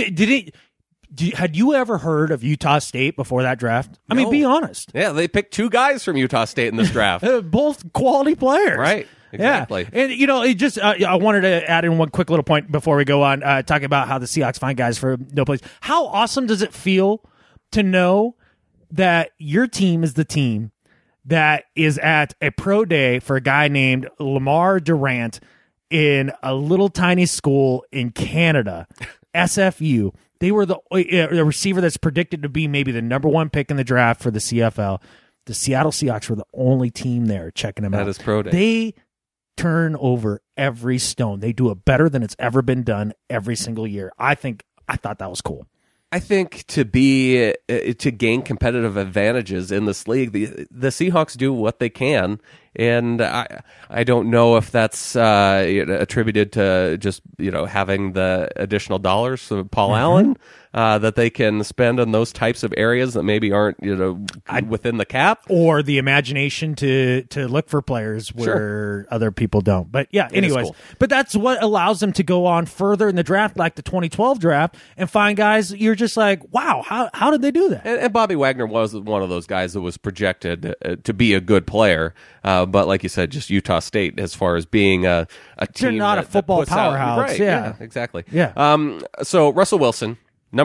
had you ever heard of Utah State before that draft? I mean, be honest. Yeah, they picked 2 guys from Utah State in this draft. Both quality players. Right. Exactly. Yeah. And, it just, I wanted to add in one quick little point before we go on, talking about how the Seahawks find guys for no place. How awesome does it feel to know that your team is the team that is at a pro day for a guy named Lamar Durant in a little tiny school in Canada, SFU. They were the receiver that's predicted to be maybe the number 1 pick in the draft for the CFL. The Seattle Seahawks were the only team there checking him out. That is pro day. They turn over every stone. They do it better than it's ever been done every single year. I thought that was cool. I think to gain competitive advantages in this league, the Seahawks do what they can, And I don't know if that's attributed to just having the additional dollars of Paul Allen that they can spend on those types of areas that maybe aren't within the cap, or the imagination to look for players where other people don't. But yeah, anyways, cool. But that's what allows them to go on further in the draft, like the 2012 draft, and find guys you're just like, wow, how did they do that? And Bobby Wagner was one of those guys that was projected to be a good player, but like you said, just Utah State as far as being a team. They're not a football powerhouse. Right, yeah, exactly. Yeah. So Russell Wilson,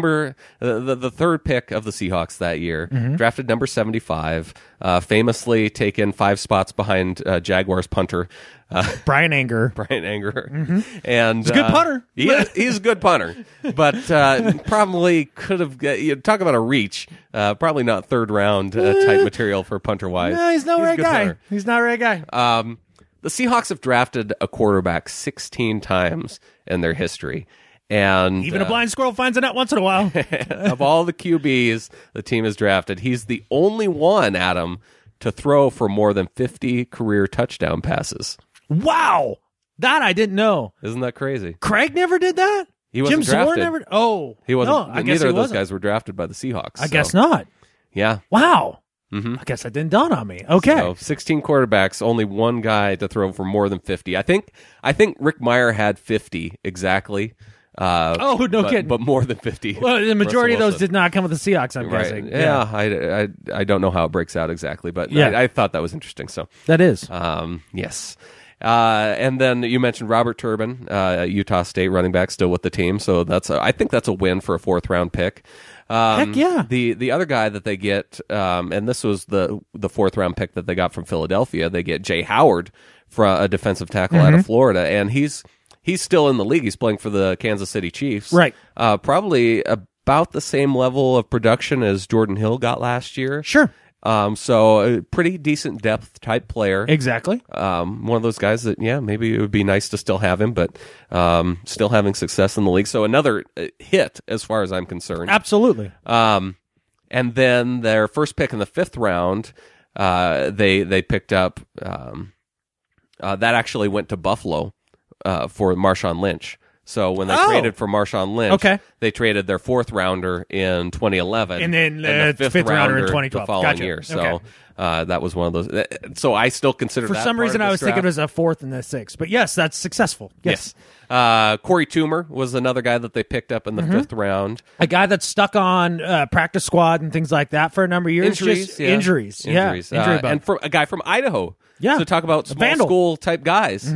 the third pick of the Seahawks that year, drafted number 75, famously taken 5 spots behind Jaguars punter Brian Anger. And he's a good punter. He's a good punter, but probably could have talk about a reach. Probably not third round type material for punter wise. No, he's not a right guy. Punter. He's not a right guy. The Seahawks have drafted a quarterback 16 times in their history. And even a blind squirrel finds a nut once in a while. Of all the QBs the team has drafted, he's the only one, Adam, to throw for more than 50 career touchdown passes. Wow. That I didn't know. Isn't that crazy? Craig never did that? He wasn't Jim drafted. Zorn never? Oh. He wasn't. No, I guess neither he of those wasn't. guys were drafted by the Seahawks. I guess not. Yeah. Wow. I guess that didn't dawn on me. Okay. So 16 quarterbacks, only one guy to throw for more than 50. I think Rick Meyer had 50 exactly. No kidding. But more than 50. Well, the majority of Russell those did not come with the Seahawks, I'm guessing. Right. Yeah, I don't know how it breaks out exactly, but I thought that was interesting. So that is. Yes. And then you mentioned Robert Turbin, Utah State running back, still with the team. So I think that's a win for a 4th round pick. Heck yeah. The other guy that they get, and this was the 4th round pick that they got from Philadelphia. They get Jay Howard, from a defensive tackle out of Florida, and he's still in the league. He's playing for the Kansas City Chiefs. Right. Probably about the same level of production as Jordan Hill got last year. Sure. So a pretty decent depth type player. Exactly. One of those guys that, maybe it would be nice to still have him, but still having success in the league. So another hit as far as I'm concerned. Absolutely. And then their first pick in the 5th round, they picked up, that actually went to Buffalo for Marshawn Lynch. So when they traded for Marshawn Lynch, they traded their 4th rounder in 2011, and then the 5th rounder in 2012 the following year. So that was one of those. So I still consider for that some reason I was draft. thinking it was a 4th and a 6th, but yes, that's successful. Yes. Corey Toomer was another guy that they picked up in the 5th round. A guy that's stuck on practice squad and things like that for a number of years. Injuries. And for a guy from Idaho. Yeah. So talk about small school type guys.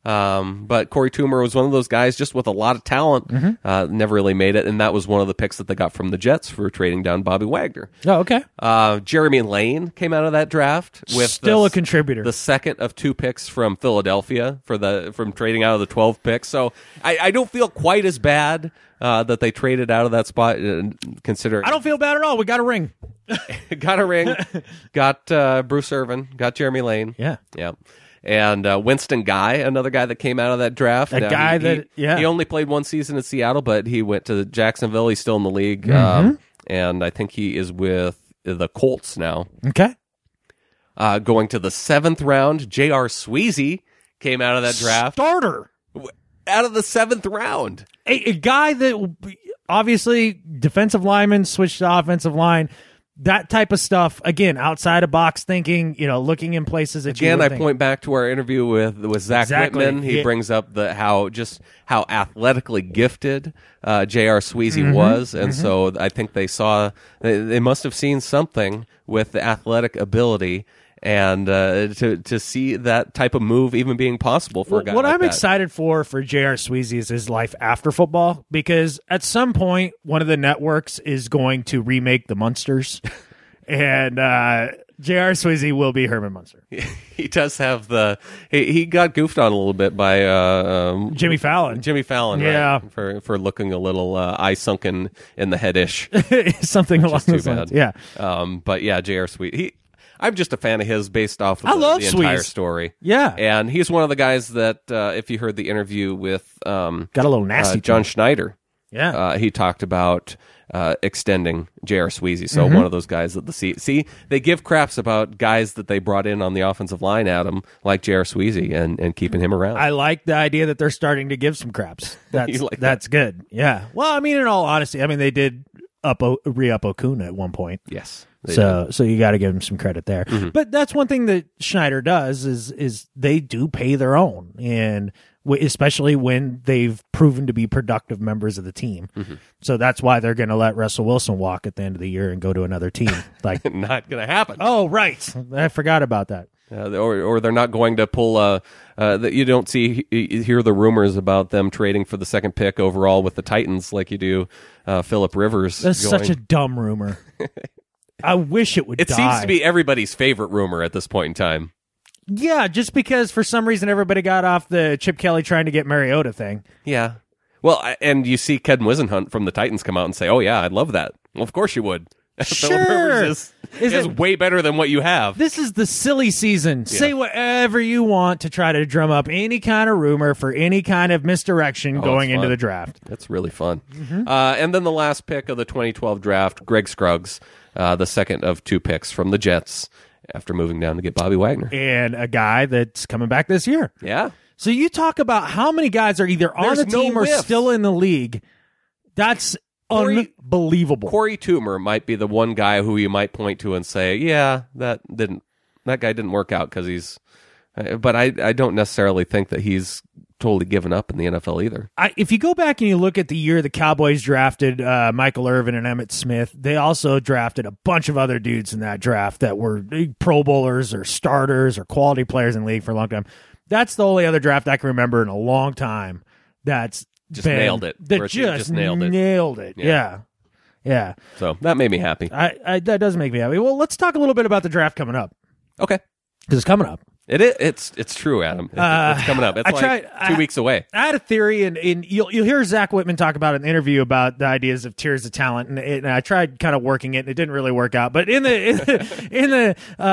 But Corey Toomer was one of those guys just with a lot of talent, never really made it, and that was one of the picks that they got from the Jets for trading down Bobby Wagner. Oh, okay. Jeremy Lane came out of that draft with still a contributor. The second of 2 picks from Philadelphia from trading out of the 12 picks. So I don't feel quite as bad that they traded out of that spot. Considering I don't feel bad at all. We got a ring. Got a ring. Got Bruce Irvin. Got Jeremy Lane. Yeah. And Winston Guy, another guy that came out of that draft. He only played 1 season in Seattle, but he went to Jacksonville. He's still in the league, and I think he is with the Colts now. Okay. Going to the 7th round, J.R. Sweezy came out of that draft. Starter. Out of the 7th round. A guy that obviously defensive lineman switched to offensive line. That type of stuff, again, outside of box thinking, looking in places that again, I point back to our interview with Zach Whitman. He Yeah. brings up how athletically gifted J.R. Sweezy was, and so I think they must have seen something with the athletic ability, and to see that type of move even being possible for a guy. What like I'm that. excited for J.R. Sweezy is his life after football, because at some point one of the networks is going to remake the Munsters, and J.R. Sweezy will be Herman Munster. He does have he got goofed on a little bit by Jimmy Fallon. Yeah, right, for looking a little eye sunken in the head-ish. Something along those lines. Yeah. But yeah, J.R. Sweezy. I'm just a fan of his based off of the entire story. Yeah. And he's one of the guys that, if you heard the interview with got a little nasty John Schneider, he talked about extending J.R. Sweezy. So one of those guys that see, they give craps about guys that they brought in on the offensive line, Adam, like J.R. Sweezy, and keeping him around. I like the idea that they're starting to give some craps. That's good. Yeah. Well, I mean, in all honesty, I mean, they did re-up Okuna at one point. Yes. So you got to give him some credit there. But that's one thing that Schneider does is they do pay their own, and especially when they've proven to be productive members of the team. So that's why they're going to let Russell Wilson walk at the end of the year and go to another team. Like not going to happen. Oh, right. I forgot about that. Or they're not going to pull that you don't hear the rumors about them trading for the second pick overall with the Titans like you do Phillip Rivers. That's such a dumb rumor. I wish it would die. It seems to be everybody's favorite rumor at this point in time. Yeah, just because for some reason everybody got off the Chip Kelly trying to get Mariota thing. Yeah. Well, and you see Ken Wisenhunt from the Titans come out and say, "Oh yeah, I'd love that." Well, of course you would. Sure. is way better than what you have. This is the silly season. Yeah. Say whatever you want to try to drum up any kind of rumor for any kind of misdirection going into the draft. That's really fun. And then the last pick of the 2012 draft, Greg Scruggs, the second of two picks from the Jets after moving down to get Bobby Wagner. And a guy that's coming back this year. Yeah. So you talk about how many guys are either on the team or still in the league. That's unbelievable. Corey Toomer might be the one guy who you might point to and say, yeah, that guy didn't work out because he's, but I don't necessarily think that he's totally given up in the NFL either. If you go back and you look at the year the Cowboys drafted Michael Irvin and Emmitt Smith, they also drafted a bunch of other dudes in that draft that were Pro Bowlers or starters or quality players in the league for a long time. That's the only other draft I can remember in a long time that's nailed it. That just nailed it. Yeah. So that made me happy. That does make me happy. Well, let's talk a little bit about the draft coming up. Okay. Because it's coming up. It's true, Adam. It's coming up. It's 2 weeks away. I had a theory, and you'll hear Zach Whitman talk about it in the interview about the ideas of tiers of talent, and I tried kind of working it, and it didn't really work out. But in the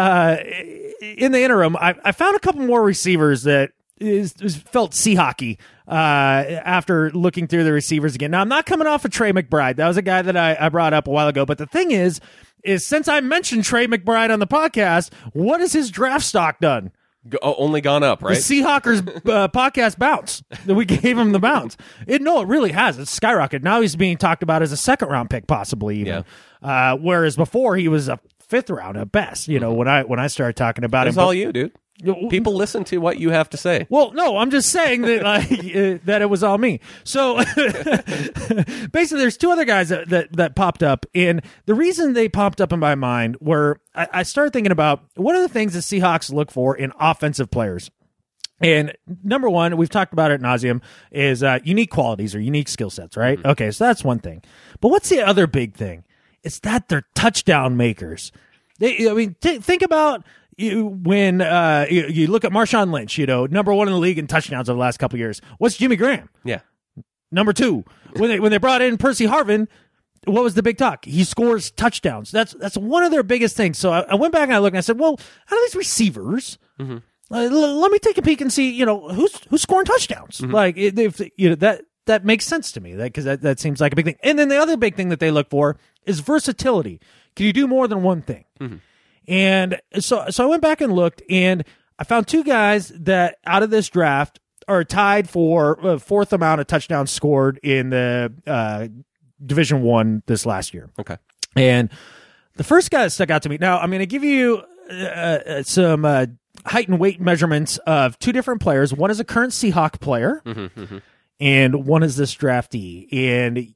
interim, I found a couple more receivers that felt Seahawky after looking through the receivers again. Now, I'm not coming off of Trey McBride. That was a guy that I brought up a while ago. But the thing is since I mentioned Trey McBride on the podcast, what has his draft stock done? Only gone up, right? The Seahawkers podcast bounce. We gave him the bounce. It really has. It's skyrocketed. Now he's being talked about as a second-round pick, possibly even. Yeah. Whereas before he was a fifth round at best. You know, when I started talking about him. That's all you, dude. People listen to what you have to say. Well, no, I'm just saying that that it was all me. So basically, there's two other guys that popped up, and the reason they popped up in my mind were I started thinking about what are the things the Seahawks look for in offensive players. And number one, we've talked about it ad nauseum, is unique qualities or unique skill sets, right? Mm-hmm. Okay, so that's one thing. But what's the other big thing? It's that they're touchdown makers. Think about when you look at Marshawn Lynch, number one in the league in touchdowns over the last couple of years. What's Jimmy Graham? Yeah. Number two, when they brought in Percy Harvin, what was the big talk? He scores touchdowns. That's one of their biggest things. So I went back and I looked and I said, well, how do these receivers? Mm-hmm. Let me take a peek and see, who's scoring touchdowns. Mm-hmm. Like if that makes sense to me, because that seems like a big thing. And then the other big thing that they look for is versatility. Can you do more than one thing? Mm-hmm. And so I went back and looked, and I found two guys that out of this draft are tied for fourth amount of touchdowns scored in the Division I this last year. Okay. And the first guy that stuck out to me, now I'm going to give you some height and weight measurements of two different players. One is a current Seahawk player, mm-hmm. and one is this draftee. And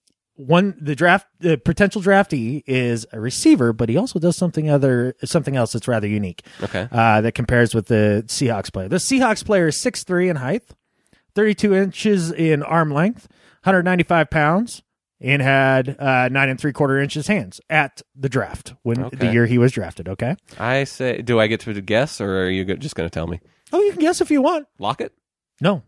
the potential draftee is a receiver, but he also does something else that's rather unique. Okay. That compares with the Seahawks player. The Seahawks player is 6'3" in height, 32 inches in arm length, 195 pounds, and had 9 3/4 inches hands at the draft the year he was drafted. Okay. I say, do I get to guess, or are you just going to tell me? Oh, you can guess if you want. Lockett? No.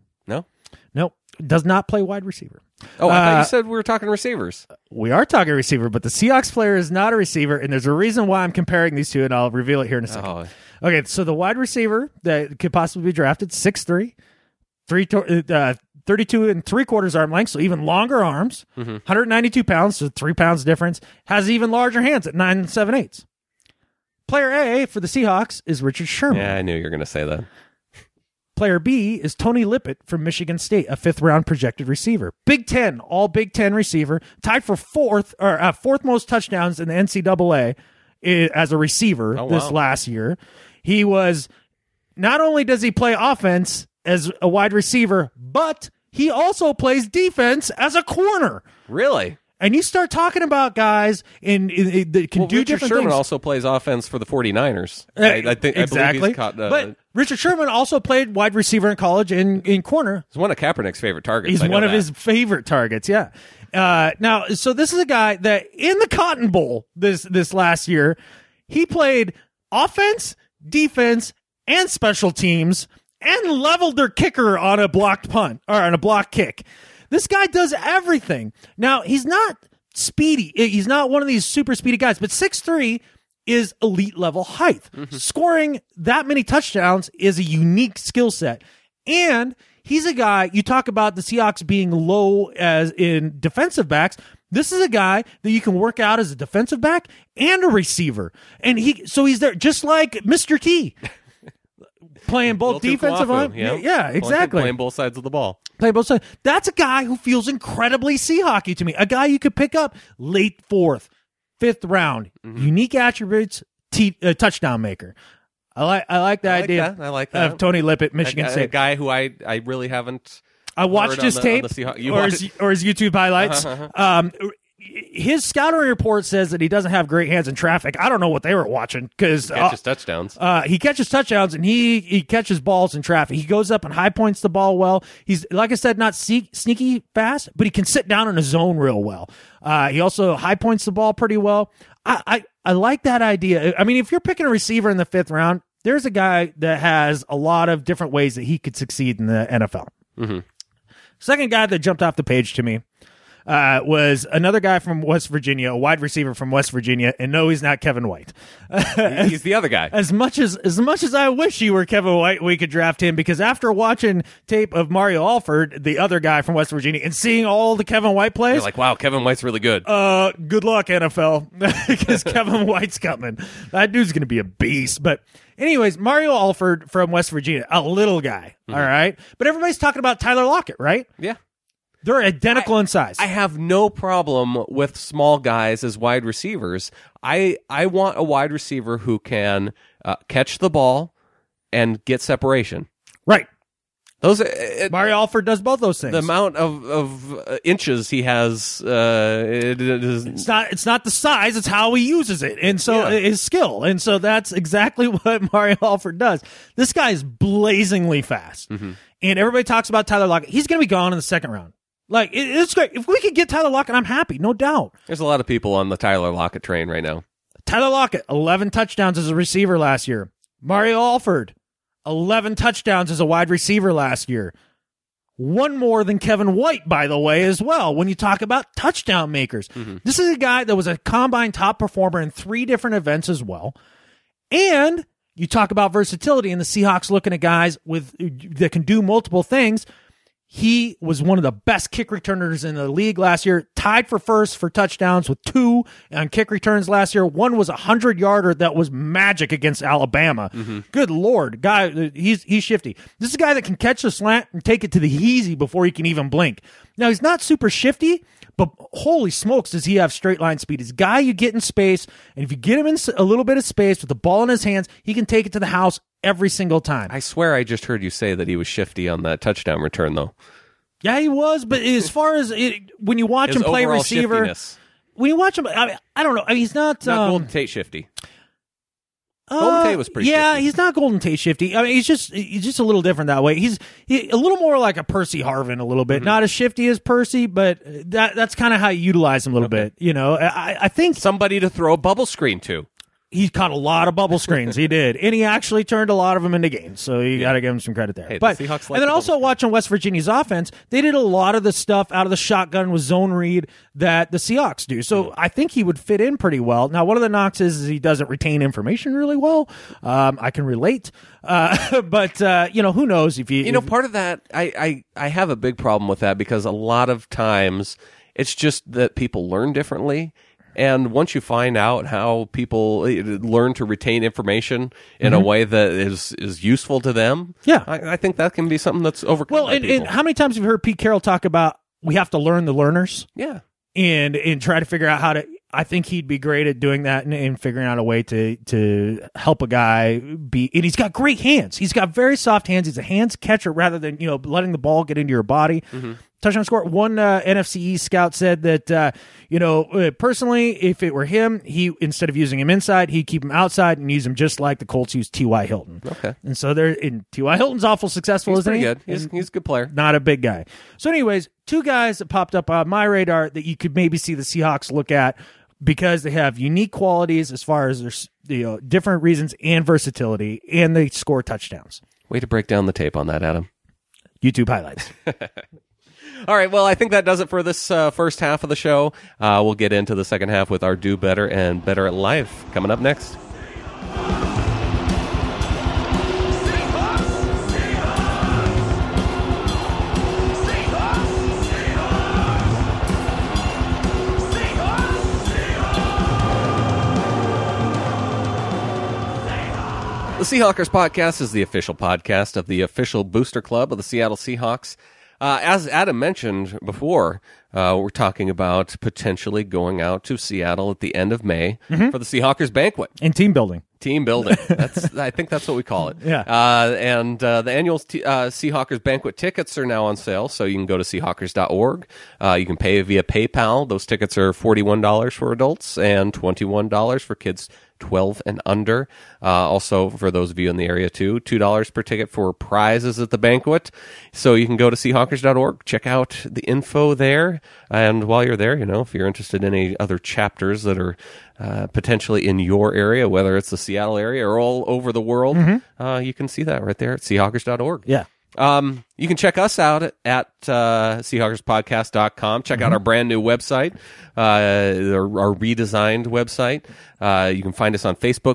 Does not play wide receiver. Oh, I thought you said we were talking receivers. We are talking receiver, but the Seahawks player is not a receiver, and there's a reason why I'm comparing these two, and I'll reveal it here in a second. Oh. Okay, so the wide receiver that could possibly be drafted, 6'3", 32 and 3/4 arm length, so even longer arms. 192 pounds, so 3 pounds difference. Has even larger hands at 9 7/8. Player A for the Seahawks is Richard Sherman. Yeah, I knew you were going to say that. Player B is Tony Lippett from Michigan State, a 5th-round projected receiver. Big Ten, all Big Ten receiver, tied for fourth most touchdowns in the NCAA as a receiver this last year. He was, not only does he play offense as a wide receiver, but he also plays defense as a corner. Really? And you start talking about guys that can do Richard different Sherman things. also plays offense for the 49ers. I believe he's caught, but Richard Sherman also played wide receiver in college and in corner. He's one of Kaepernick's favorite targets. He's one of his favorite targets, yeah. Now, so this is a guy that in the Cotton Bowl this last year, he played offense, defense, and special teams, and leveled their kicker on a blocked punt or on a block kick. This guy does everything. Now, he's not speedy. He's not one of these super speedy guys, but 6'3" is elite level height. Scoring that many touchdowns is a unique skill set. And he's a guy, you talk about the Seahawks being low as in defensive backs. This is a guy that you can work out as a defensive back and a receiver. And he's there just like Mr. T. Playing both defensive line. Yeah, exactly. Playing both sides of the ball. Play both sides. That's a guy who feels incredibly Seahawky to me. A guy you could pick up late 4th, 5th round. Unique attributes, touchdown maker. I like the idea. I like that. Of Tony Lippett, Michigan State. A guy who I really haven't. I watched his tape or his YouTube highlights. His scouting report says that he doesn't have great hands in traffic. I don't know what they were watching because he catches touchdowns. He catches touchdowns and he catches balls in traffic. He goes up and high points the ball well. He's, like I said, not sneaky fast, but he can sit down in a zone real well. He also high points the ball pretty well. I like that idea. I mean, if you're picking a receiver in the 5th round, there's a guy that has a lot of different ways that he could succeed in the NFL. Second guy that jumped off the page to me was another guy from West Virginia, a wide receiver from West Virginia, and no, he's not Kevin White. He's the other guy. As much as I wish he were Kevin White, we could draft him, because after watching tape of Mario Alford, the other guy from West Virginia, and seeing all the Kevin White plays, you're like, wow, Kevin White's really good. Good luck, NFL, because Kevin White's coming. That dude's going to be a beast. But anyways, Mario Alford from West Virginia, a little guy, all right? But everybody's talking about Tyler Lockett, right? Yeah. They're identical in size. I have no problem with small guys as wide receivers. I want a wide receiver who can catch the ball and get separation. Right. Those Mario Alford does both those things. The amount of inches he has, it's not the size; it's how he uses it, and so his skill, and so that's exactly what Mario Alford does. This guy is blazingly fast, and everybody talks about Tyler Lockett. He's going to be gone in the 2nd round. Like, it's great. If we could get Tyler Lockett, I'm happy, no doubt. There's a lot of people on the Tyler Lockett train right now. Tyler Lockett, 11 touchdowns as a receiver last year. Mario Alford, 11 touchdowns as a wide receiver last year. One more than Kevin White, by the way, as well, when you talk about touchdown makers. This is a guy that was a combine top performer in 3 different events as well. And you talk about versatility, and the Seahawks looking at guys that can do multiple things. He was one of the best kick returners in the league last year, tied for first for touchdowns with 2 on kick returns last year. One was a 100-yarder that was magic against Alabama. Good Lord. Guy, he's shifty. This is a guy that can catch the slant and take it to the easy before he can even blink. Now, he's not super shifty, but holy smokes, does he have straight line speed. He's a guy you get in space, and if you get him in a little bit of space with the ball in his hands, he can take it to the house every single time. I swear I just heard you say that he was shifty on that touchdown return, though. Yeah, he was, but as far as when you watch him play receiver, when you watch him, I don't know. I mean, he's not Golden Tate shifty. Golden Tate was pretty shifty. He's not Golden Tate shifty. I mean, he's just a little different that way. He's a little more like a Percy Harvin a little bit. Not as shifty as Percy, but that's kind of how you utilize him a little bit. You know, I think somebody to throw a bubble screen to. He caught a lot of bubble screens. He did. And he actually turned a lot of them into gains. So you got to give him some credit there. Hey, but the Seahawks like and then the also bubble watching West Virginia's offense, they did a lot of the stuff out of the shotgun with zone read that the Seahawks do. So I think he would fit in pretty well. Now, one of the knocks is he doesn't retain information really well. I can relate. But who knows if you... part of that, I have a big problem with that because a lot of times it's just that people learn differently. And once you find out how people learn to retain information in a way that is useful to them, I think that can be something that's overcome. Well, and how many times have you heard Pete Carroll talk about we have to learn the learners? Yeah. And try to figure out how to... I think he'd be great at doing that and figuring out a way to help a guy be... And he's got great hands. He's got very soft hands. He's a hands catcher rather than, letting the ball get into your body. Touchdown score. One NFC East scout said that, personally, if it were him, he instead of using him inside, he'd keep him outside and use him just like the Colts used T.Y. Hilton. Okay. And so T.Y. Hilton's awful successful, isn't he? He's pretty good. He's a good player. Not a big guy. So anyways, two guys that popped up on my radar that you could maybe see the Seahawks look at because they have unique qualities as far as their different reasons and versatility, and they score touchdowns. Way to break down the tape on that, Adam. YouTube highlights. All right, well, I think that does it for this first half of the show. We'll get into the second half with our Do Better and Better at Life coming up next. The Seahawkers Podcast is the official podcast of the official booster club of the Seattle Seahawks. As Adam mentioned before, we're talking about potentially going out to Seattle at the end of May for the Seahawkers Banquet. And team building. Team building. I think that's what we call it. Yeah. And the annual Seahawkers Banquet tickets are now on sale, so you can go to Seahawkers.org. You can pay via PayPal. Those tickets are $41 for adults and $21 for kids 12 and under. Also, for those of you in the area, too, $2 per ticket for prizes at the banquet. So you can go to Seahawkers.org, check out the info there. And while you're there, if you're interested in any other chapters that are potentially in your area, whether it's the Seattle area or all over the world, you can see that right there at Seahawkers.org. Yeah. You can check us out at SeahawkersPodcast.com. Check out our brand new website, our redesigned website. You can find us on Facebook,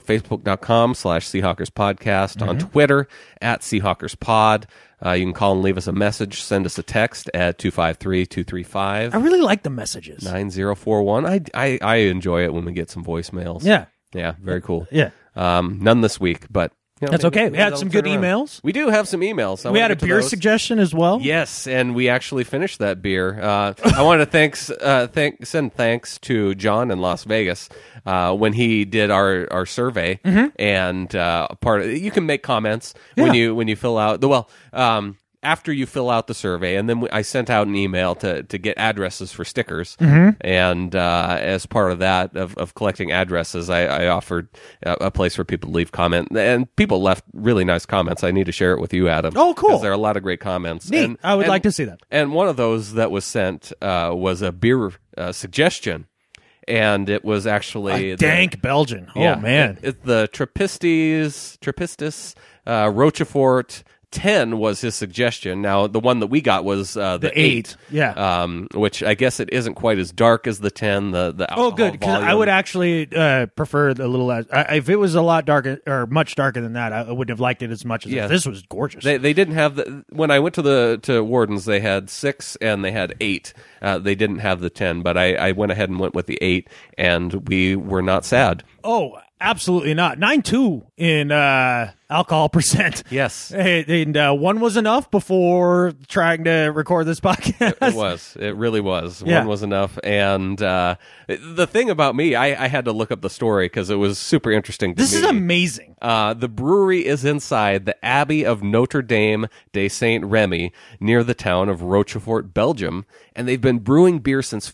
Facebook.com/SeahawkersPodcast, on Twitter at SeahawkersPod. You can call and leave us a message. Send us a text at 253-235. I really like the messages. 9041. I enjoy it when we get some voicemails. Yeah. Yeah, very cool. Yeah. none this week, but that's okay. We had some good emails. We do have some emails. We had a beer suggestion as well. Yes, and we actually finished that beer. I wanted to send thanks to John in Las Vegas when he did our survey, and you can make comments when you fill out after you fill out the survey, and then I sent out an email to get addresses for stickers, and as part of that, of collecting addresses, I offered a place for people to leave comment, and people left really nice comments. I need to share it with you, Adam. Oh, cool. Because there are a lot of great comments. Neat. I would like to see that. And one of those that was sent was a beer suggestion, and it was actually dank Belgian. Oh, man. It's the Trappistus Rochefort 10 was his suggestion. Now, the one that we got was the 8. Yeah. Which I guess it isn't quite as dark as the 10, the alcohol good, because I would actually prefer the little... if it was a lot darker, or much darker than that, I wouldn't have liked it as much as this was gorgeous. They didn't have when I went to Warden's, they had 6 and they had 8. They didn't have the 10, but I went ahead and went with the 8, and we were not sad. Oh, absolutely not. 9.2 in alcohol percent. Yes. And one was enough before trying to record this podcast. It was. It really was. Yeah. One was enough. And the thing about me, I had to look up the story because it was super interesting to me. This is amazing. The brewery is inside the Abbey of Notre Dame de Saint-Remy near the town of Rochefort, Belgium. And they've been brewing beer since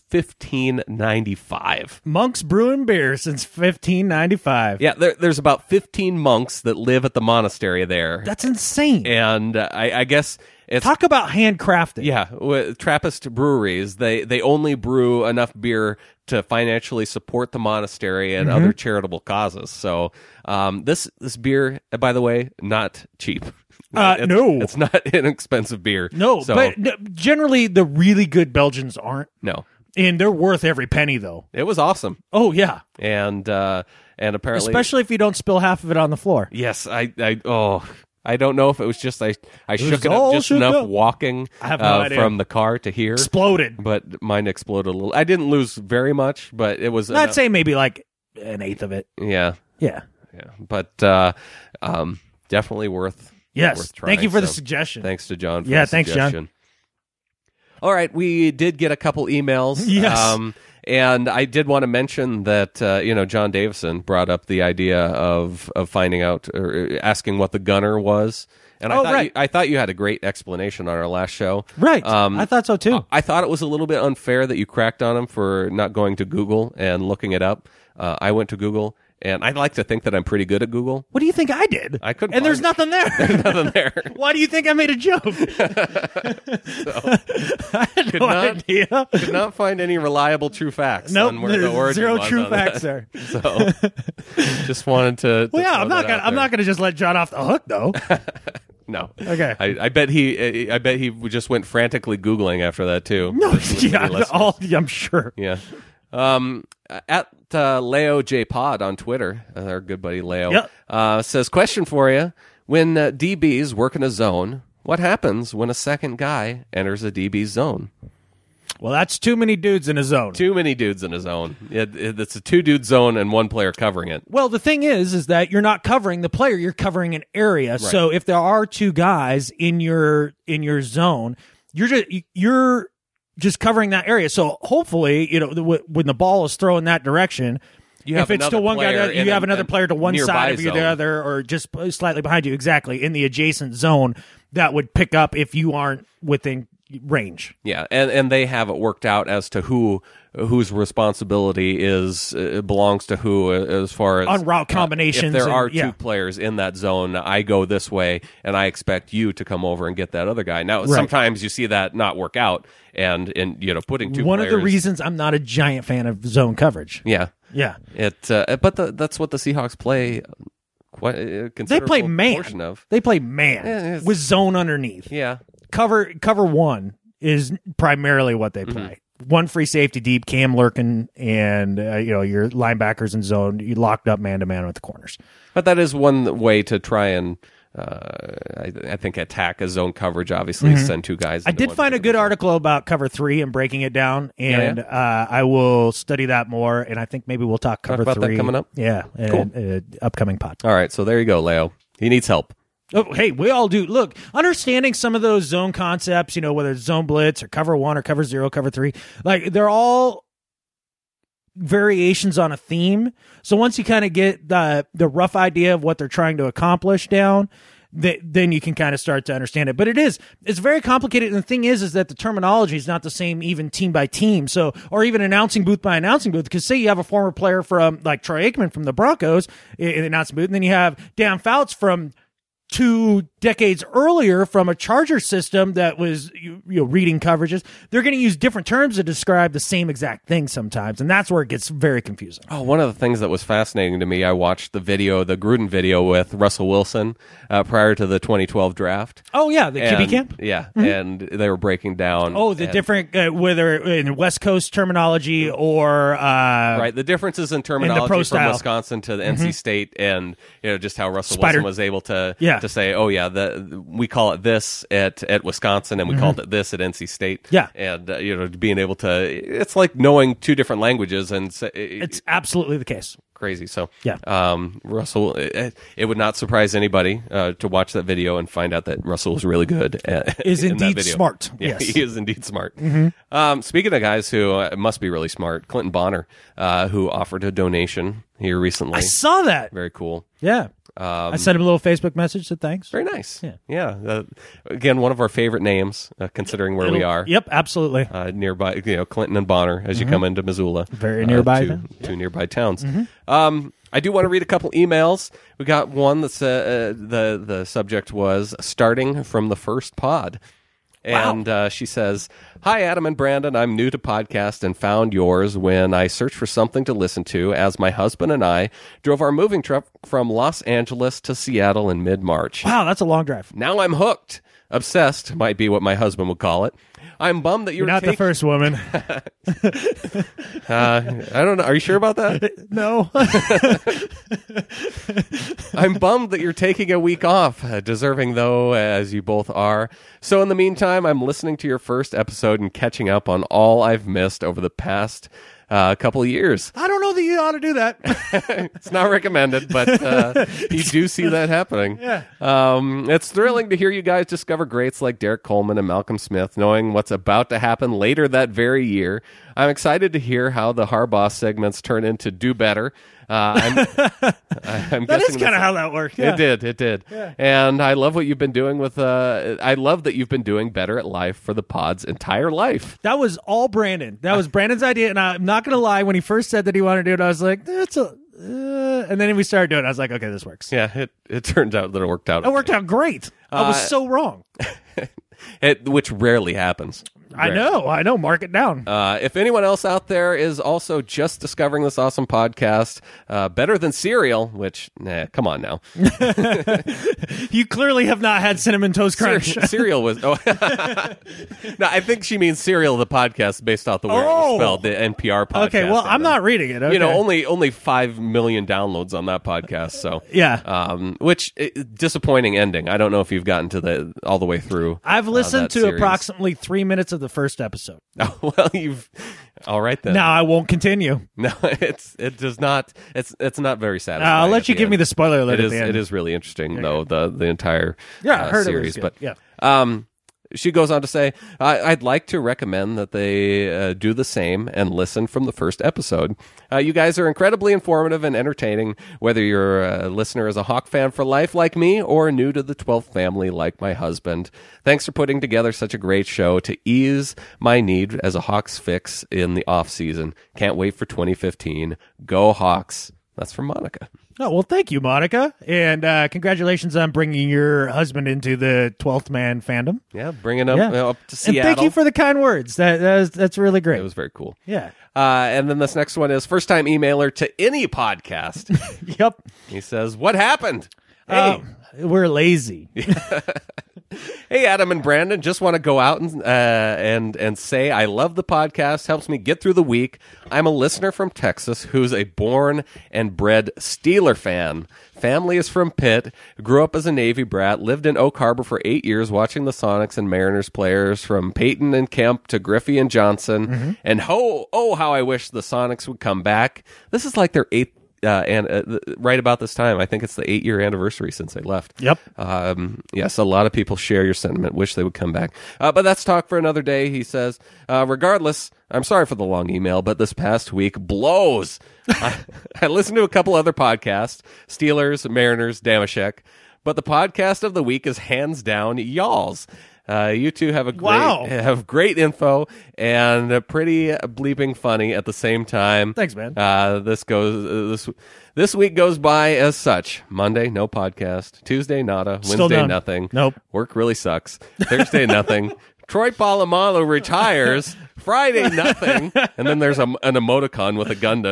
1595. Monks brewing beer since 1595. Yeah, there's about 15 monks that live at the monastery there. That's insane. And I guess Talk about handcrafted. Yeah, with Trappist breweries, they only brew enough beer to financially support the monastery and other charitable causes. So this beer, by the way, not cheap. No. It's not inexpensive beer. No, so, but generally the really good Belgians aren't. No. And they're worth every penny, though. It was awesome. Oh, yeah. And apparently... Especially if you don't spill half of it on the floor. Yes, I don't know if it was just I shook it all up just shook enough up. walking I have no idea. from the car to here. Exploded. But mine exploded a little. I didn't lose very much, but it was... I'd say maybe like an eighth of it. Yeah. Yeah. But definitely worth trying. Thank you for the So, suggestion. Thanks to John for Yeah, the thanks, John. suggestion. All right, we did get a couple emails. Yes. And I did want to mention that John Davison brought up the idea of finding out or asking what the gunner was. And I thought you had a great explanation on our last show. Right. I thought so too. I thought it was a little bit unfair that you cracked on him for not going to Google and looking it up. I went to Google, and I like to think that I'm pretty good at Google. What do you think I did? I couldn't. And there's find nothing there. There's nothing there. Why do you think I made a joke? I had no idea. Could not find any reliable true facts. Nope, on where the origin zero was true on facts that. there. So, just wanted to. Well, yeah, throw that out I'm there. not gonna just let John off the hook though. No. Okay. I bet he just went frantically Googling after that too. No, Listening. I'm sure. Yeah. At Leo J Pod on Twitter, our good buddy Leo, says, question for you. When DBs work in a zone, what happens when a second guy enters a DB zone? Well, that's too many dudes in a zone. Too many dudes in a zone. It's a two-dude zone and one player covering it. Well, the thing is that you're not covering the player; you're covering an area. Right. So if there are two guys in your zone, you're just covering that area. So hopefully, when the ball is thrown that direction, if it's to one guy, you have another player to one side of you, the other, or just slightly behind you, exactly in the adjacent zone that would pick up if you aren't within range. Yeah, and they have it worked out as to whose responsibility belongs to who as far as on route combinations. If there are two players in that zone, I go this way, and I expect you to come over and get that other guy. Now, sometimes you see that not work out, and putting two. One players, of the reasons I'm not a giant fan of zone coverage. Yeah. But that's what the Seahawks play. Quite a they play man. Portion of. They play man with zone underneath. Yeah. Cover one is primarily what they play. One free safety deep, Cam lurking, and your linebackers in zone. You locked up man to man with the corners. But that is one way to try and I think attack a zone coverage. Obviously, send two guys. I did find a good article about cover 3 and breaking it down, and I will study that more. And I think maybe we'll talk cover about 3 that coming up. Yeah, cool. Upcoming pod. All right, so there you go, Leo. He needs help. Oh, hey, we all do. Look, understanding some of those zone concepts, whether it's zone blitz or cover 1 or cover 0, cover 3, like they're all variations on a theme. So once you kind of get the rough idea of what they're trying to accomplish down, then you can kind of start to understand it. But it's very complicated. And the thing is that the terminology is not the same even team by team. So, or even announcing booth by announcing booth. Because say you have a former player from like Troy Aikman from the Broncos in the announcing booth, and then you have Dan Fouts from 2 decades earlier from a Charger system that was reading coverages. They're going to use different terms to describe the same exact thing sometimes, and that's where it gets very confusing. Oh, one of the things that was fascinating to me, I watched the Gruden video with Russell Wilson prior to the 2012 draft. Oh yeah, the QB camp. Yeah, and they were breaking down. Oh, the different whether in West Coast terminology or right, the differences in terminology from Wisconsin to the NC State, and just how Russell Wilson was able to say, oh yeah, we call it this at Wisconsin, and we called it this at NC State. Yeah, and being able to, it's like knowing 2 different languages, and it's absolutely the case. Crazy. So yeah, Russell, it would not surprise anybody to watch that video and find out that Russell was really good. Is indeed smart. Yeah, yes, he is indeed smart. Speaking of guys who must be really smart, Clinton Bonner, who offered a donation here recently. I saw that. Very cool. Yeah. I sent him a little Facebook message, said thanks. Very nice. Yeah. Again, one of our favorite names, considering where we are. Yep, absolutely. Nearby, Clinton and Bonner as you come into Missoula. Very nearby. Two nearby towns. I do want to read a couple emails. We got one that's the subject was starting from the first pod. And she says, "Hi, Adam and Brandon. I'm new to podcast and found yours when I searched for something to listen to as my husband and I drove our moving truck from Los Angeles to Seattle in mid-March. Wow, that's a long drive. Now I'm hooked. Obsessed might be what my husband would call it. I'm bummed that you're not the first woman. I don't know. Are you sure about that? No. I'm bummed that you're taking a week off, deserving though, as you both are. So in the meantime, I'm listening to your first episode and catching up on all I've missed over the past couple of years. I don't know that you ought to do that. It's not recommended, but you do see that happening. Yeah. It's thrilling to hear you guys discover greats like Derek Coleman and Malcolm Smith, knowing what's about to happen later that very year. I'm excited to hear how the Harbaugh segments turn into Do Better. I'm that is kind of how that worked. Yeah. It did. Yeah. And I love what you've been doing with. I love that you've been doing Better at Life for the pod's entire life. That was all Brandon. That was Brandon's idea, and I'm not going to lie. When he first said that he wanted to do it, I was like, "That's a." And then we started doing it. I was like, "Okay, this works." Yeah, it turned out that it worked out. It worked out great. I was so wrong. Which rarely happens. I know. Mark it down. If anyone else out there is also just discovering this awesome podcast, better than cereal, which, come on now. You clearly have not had Cinnamon Toast Crunch. Cereal was... Oh. No, I think she means cereal, the podcast, based off the way it was spelled, the NPR podcast. Okay, well, I'm not reading it. Okay. Only 5 million downloads on that podcast, so... Yeah. Which, disappointing ending. I don't know if you've gotten to all the way through. I've listened to approximately 3 minutes of the first episode. Oh, well, all right then. Now I won't continue. No, it does not. It's not very satisfying. I'll let you give me the spoiler alert at the end. It is really interesting though, the entire I heard series. It was good. But she goes on to say, I'd like to recommend that they do the same and listen from the first episode. You guys are incredibly informative and entertaining, whether you're a listener as a Hawk fan for life like me or new to the 12th family like my husband. Thanks for putting together such a great show to ease my need as a Hawks fix in the off season. Can't wait for 2015. Go Hawks. That's from Monica. Oh, well, thank you, Monica. And congratulations on bringing your husband into the 12th Man fandom. Yeah, bringing him up to Seattle. And thank you for the kind words. That's really great. It was very cool. Yeah. And then this next one is first-time emailer to any podcast. Yep. He says, what happened? Hey. We're lazy. Hey, Adam and Brandon, just want to go out and say I love the podcast. Helps me get through the week. I'm a listener from Texas who's a born and bred Steeler fan. Family is from Pitt. Grew up as a Navy brat. Lived in Oak Harbor for 8 years, watching the Sonics and Mariners players from Peyton and Kemp to Griffey and Johnson. Mm-hmm. And how I wish the Sonics would come back. This is like their 8th. Right about this time, I think it's the 8-year anniversary since they left. Yep. Yes, a lot of people share your sentiment, wish they would come back. But that's talk for another day, he says. Regardless, I'm sorry for the long email, but this past week blows. I listened to a couple other podcasts, Steelers, Mariners, Damashek, but the podcast of the week is hands down y'all's. You two have great info and pretty bleeping funny at the same time. Thanks, man. This week goes by as such. Monday, no podcast. Tuesday, nada. Wednesday, nothing. Nope. Work really sucks. Thursday, nothing. Troy Polamalu retires. Friday, nothing. And then there's an emoticon with a gun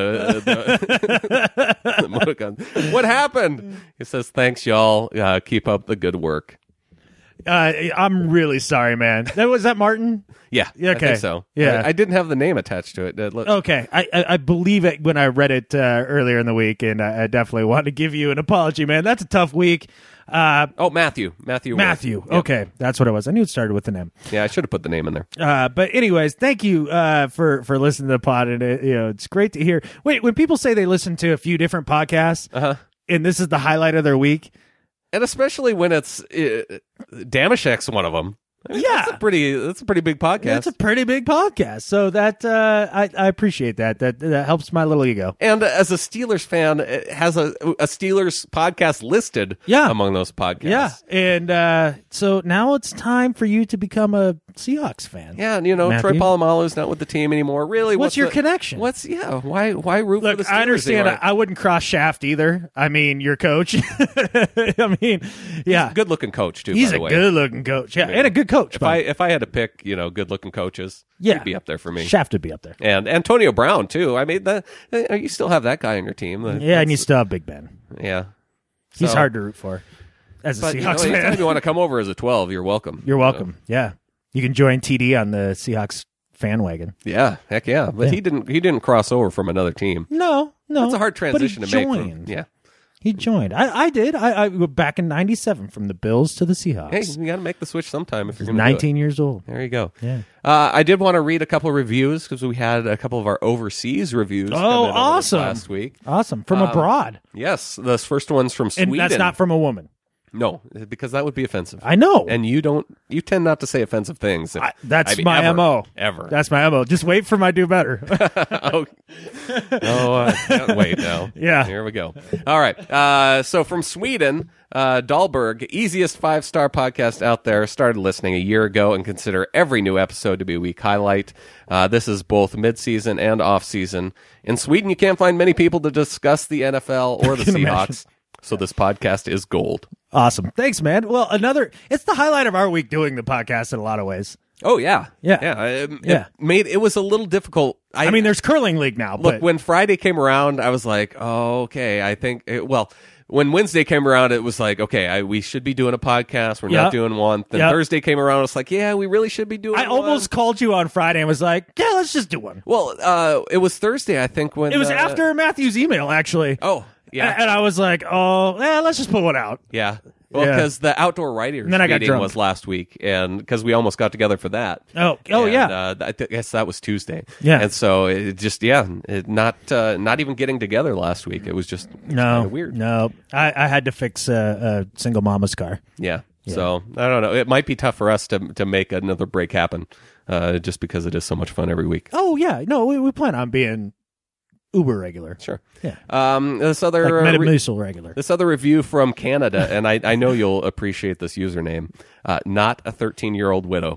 emoticon. What happened? He says, thanks, y'all. Keep up the good work. I'm really sorry, man. Was that Martin? Yeah. Okay. I think so. Yeah. I didn't have the name attached to it. Okay. I believe it when I read it earlier in the week, and I definitely want to give you an apology, man. That's a tough week. Matthew. Matthew. Yep. Okay. That's what it was. I knew it started with an M. Yeah, I should have put the name in there. But anyways, thank you for listening to the pod, and it's great to hear. Wait, when people say they listen to a few different podcasts, and this is the highlight of their week. And especially when it's Damashek's one of them. Yeah. That's a pretty big podcast. It's a pretty big podcast. So that I appreciate that. That helps my little ego. And as a Steelers fan, it has a Steelers podcast listed among those podcasts. Yeah. And so now it's time for you to become a Seahawks fan. Yeah, and Troy Polamalu's not with the team anymore. Really, what's your connection? Why root for the Steelers? I understand. anymore? I wouldn't cross Shaft either. I mean, your coach. I mean, yeah, He's a good-looking coach too. He's by a the way. good-looking coach. Yeah, and a good coach. If I had to pick, good-looking coaches, he'd be up there for me. Shaft would be up there. And Antonio Brown too. I mean, you still have that guy on your team. Yeah, and you still have Big Ben. Yeah, He's hard to root for as a Seahawks fan. Anytime you want to come over as a 12, you're welcome. You're welcome. Yeah, you can join TD on the Seahawks fan wagon. Yeah, heck yeah. But he didn't cross over from another team. No. That's a hard transition to make. Yeah. He joined. I did. I back in '97 from the Bills to the Seahawks. Hey, you got to make the switch sometime if you're going to 19 years old. There you go. Yeah. I did want to read a couple of reviews because we had a couple of our overseas reviews. Oh, awesome! Last week, awesome from abroad. Yes, the first one's from Sweden. And that's not from a woman. No, because that would be offensive. I know. And you tend not to say offensive things. That's my MO. Ever. That's my MO. Just wait for my do better. Can't wait now. Yeah. Here we go. All right. So from Sweden, Dahlberg, easiest 5-star podcast out there, started listening a year ago and consider every new episode to be a week highlight. This is both mid-season and off-season. In Sweden, you can't find many people to discuss the NFL or the Seahawks. Imagine. So this podcast is gold. Awesome. Thanks, man. Well, it's the highlight of our week doing the podcast in a lot of ways. Oh, yeah. Yeah. It was a little difficult. I mean, there's curling league now. Look, when Friday came around, I was like, oh, okay. I think, when Wednesday came around, it was like, okay, we should be doing a podcast. We're not doing one. Then Thursday came around, I was like, yeah, we really should be doing one. I almost called you on Friday and was like, yeah, let's just do one. Well, it was Thursday, I think, when... It was after Matthew's email, actually. Oh, yeah. And I was like, let's just put one out. Yeah. Well, because the outdoor writers meeting was last week, and because we almost got together for that. Yeah. I guess that was Tuesday. Yeah. And so it just, not even getting together last week. It was just kind of weird. No. I had to fix a single mama's car. Yeah. So I don't know. It might be tough for us to make another break happen, just because it is so much fun every week. Oh yeah. No, we plan on being uber regular. Sure. Yeah. This other Metamucil regular. This other review from Canada, and I know you'll appreciate this username. Not a 13-year-old widow.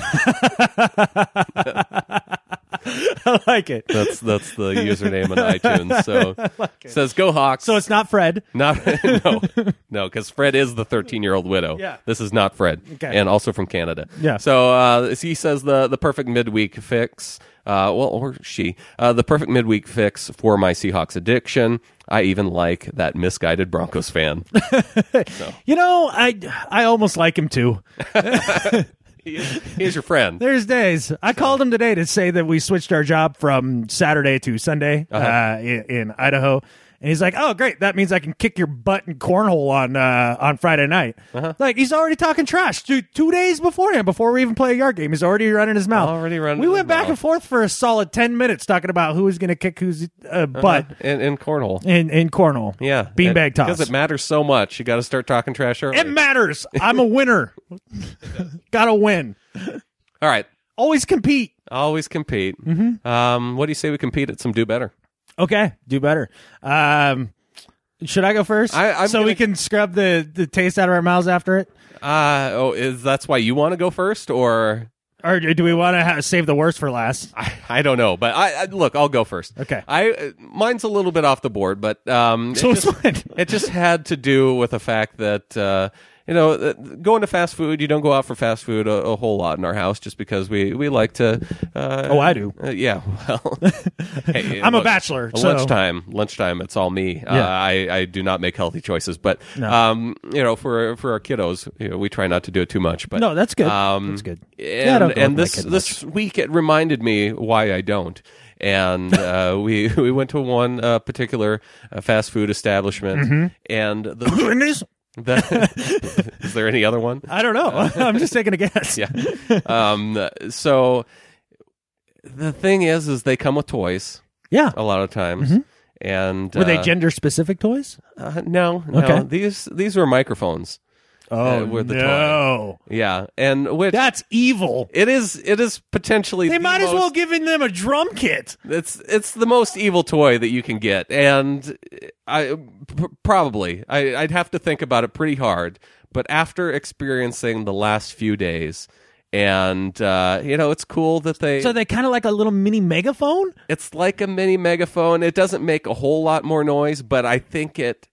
I like it. That's the username on iTunes. So it says go Hawks. So it's not Fred. No, because Fred is the 13-year-old widow. Yeah. This is not Fred. Okay. And also from Canada. Yeah. So he says the perfect midweek fix. The perfect midweek fix for my Seahawks addiction. I even like that misguided Broncos fan. So. I almost like him too. He's your friend. There's days. I called him today to say that we switched our job from Saturday to Sunday in Idaho. And he's like, oh, great. That means I can kick your butt in cornhole on Friday night. Like, he's already talking trash. 2 days beforehand, before we even play a yard game, he's already running his mouth. We went back and forth for a solid 10 minutes talking about who was going to kick whose butt. In cornhole. In cornhole. Yeah. Beanbag toss. Because it matters so much. You got to start talking trash early. It matters. I'm a winner. Gotta win. All right. Always compete. Always compete. Mm-hmm. What do you say we compete at some Do Better? Okay, do better. Should I go first? We can scrub the taste out of our mouths after it? That's why you want to go first, or do we want to save the worst for last? I don't know, but look, I'll go first. Okay. Mine's a little bit off the board, but it just had to do with the fact that going to fast food, you don't go out for fast food a whole lot in our house just because we like to. I do. Yeah, well. Hey, I'm a bachelor. So. Lunchtime, it's all me. Yeah. I do not make healthy choices, but no. For our kiddos, we try not to do it too much. But no, that's good. That's good. And this week it reminded me why I don't. And we went to one particular fast food establishment, and is there any other one? I don't know. I'm just taking a guess. Yeah. So the thing is they come with toys. Yeah. A lot of times. And were they gender specific toys? No. Okay. These were microphones. with the toy. no. Yeah, and which That's evil. it is potentially They the might as well most- give them a drum kit. It's the most evil toy that you can get, and I'd have to think about it pretty hard. But after experiencing the last few days, and it's cool that So they kind of like a little mini megaphone? it's like a mini megaphone. It doesn't make a whole lot more noise, but I think it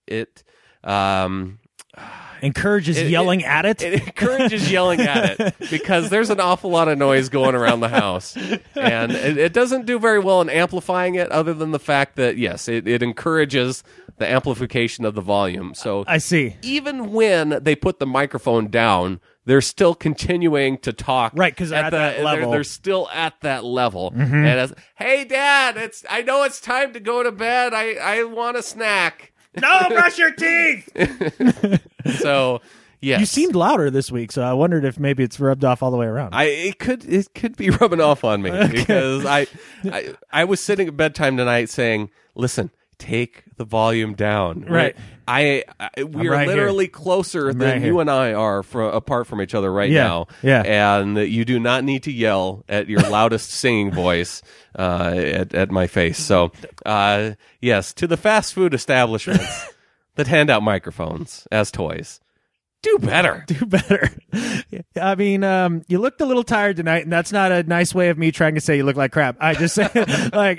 Encourages yelling at it? It encourages yelling at it because there's an awful lot of noise going around the house. And it doesn't do very well in amplifying it, other than the fact that, yes, it encourages the amplification of the volume. So I see. even when they put the microphone down, they're still continuing to talk. Right, 'cause they're at that level. They're still at that level. And as, hey, Dad, I know it's time to go to bed. I want a snack. No, brush your teeth! So, yes. You seemed louder this week, so I wondered if maybe it's rubbed off all the way around. It could be rubbing off on me because I was sitting at bedtime tonight saying, "Listen, take the volume down." Right. We are right literally closer than right here. you and I are apart from each other right Yeah, now. yeah. And you do not need to yell at your loudest singing voice at my face. So, yes, to the fast food establishments that hand out microphones as toys, do better. Do better. I mean, you looked a little tired tonight, and that's not a nice way of me trying to say you look like crap. I just like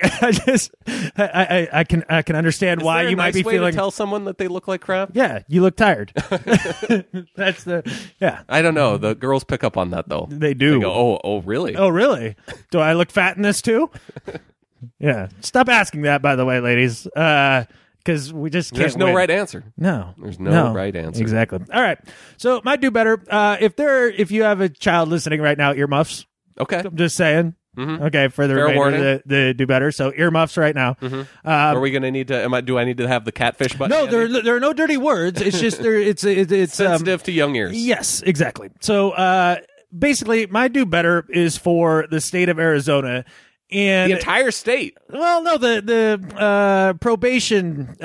I can understand Is why there a you might nice be way feeling. to tell someone that they look like crap? Yeah, you look tired. That's yeah. I don't know. The girls pick up on that though. They do. They go, oh, really? Oh, really? Do I look fat in this too? Yeah. Stop asking that, by the way, ladies. Because we just can't. There's no win. right answer. No, There's no right answer. Exactly. All right. So might do better. If you have a child listening right now, earmuffs. Okay. I'm just saying. Okay, for the Fair remainder warning. of the do better. So earmuffs right now. Are we going to need to? Do I need to have the catfish button? No, handy? there are no dirty words. It's just it's sensitive to young ears. Yes, exactly. So basically, my do better is for the state of Arizona. And The entire state. well, no, the probation,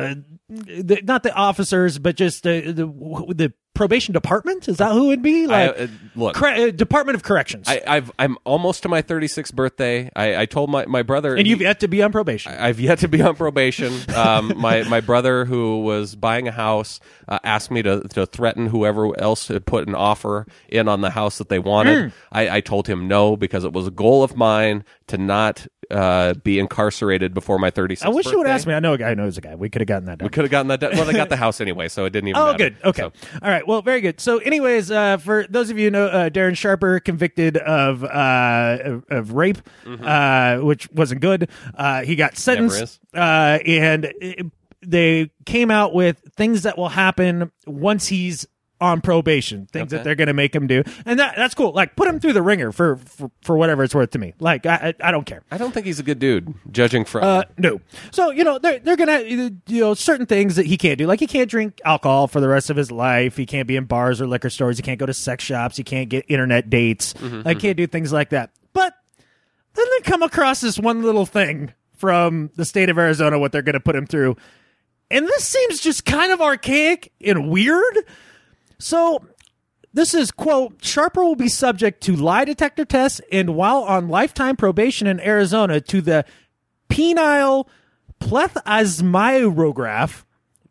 not the officers, but just the probation department. Is that who it would be? Like, Look, Department of Corrections. I'm almost to my 36th birthday. I told my brother, and you've yet to be on probation. I've yet to be on probation. My brother, who was buying a house, asked me to threaten whoever else had put an offer in on the house that they wanted. I told him no, because it was a goal of mine to not be incarcerated before my 36th I wish birthday. you would ask me. I know a guy who knows a guy. We could have gotten that done. We could have gotten that done. Well, they got the house anyway, so it didn't even matter. Good. Okay. So, All right. Well, very good. So, anyways, for those of you who know, Darren Sharper convicted of rape, which wasn't good. He got sentenced, and they came out with things that will happen once he's on probation, things that they're going to make him do, and that's cool. Like, put him through the ringer for whatever it's worth to me. Like, I don't care. I don't think he's a good dude, judging from. No. So, they're gonna, certain things that he can't do. Like, he can't drink alcohol for the rest of his life. He can't be in bars or liquor stores. He can't go to sex shops. He can't get internet dates. Like, can't do things like that. But then they come across this one little thing from the state of Arizona, what they're gonna put him through. And this seems just kind of archaic and weird. So, this is, quote, Sharper will be subject to lie detector tests and, while on lifetime probation in Arizona, to the penile plethysmograph,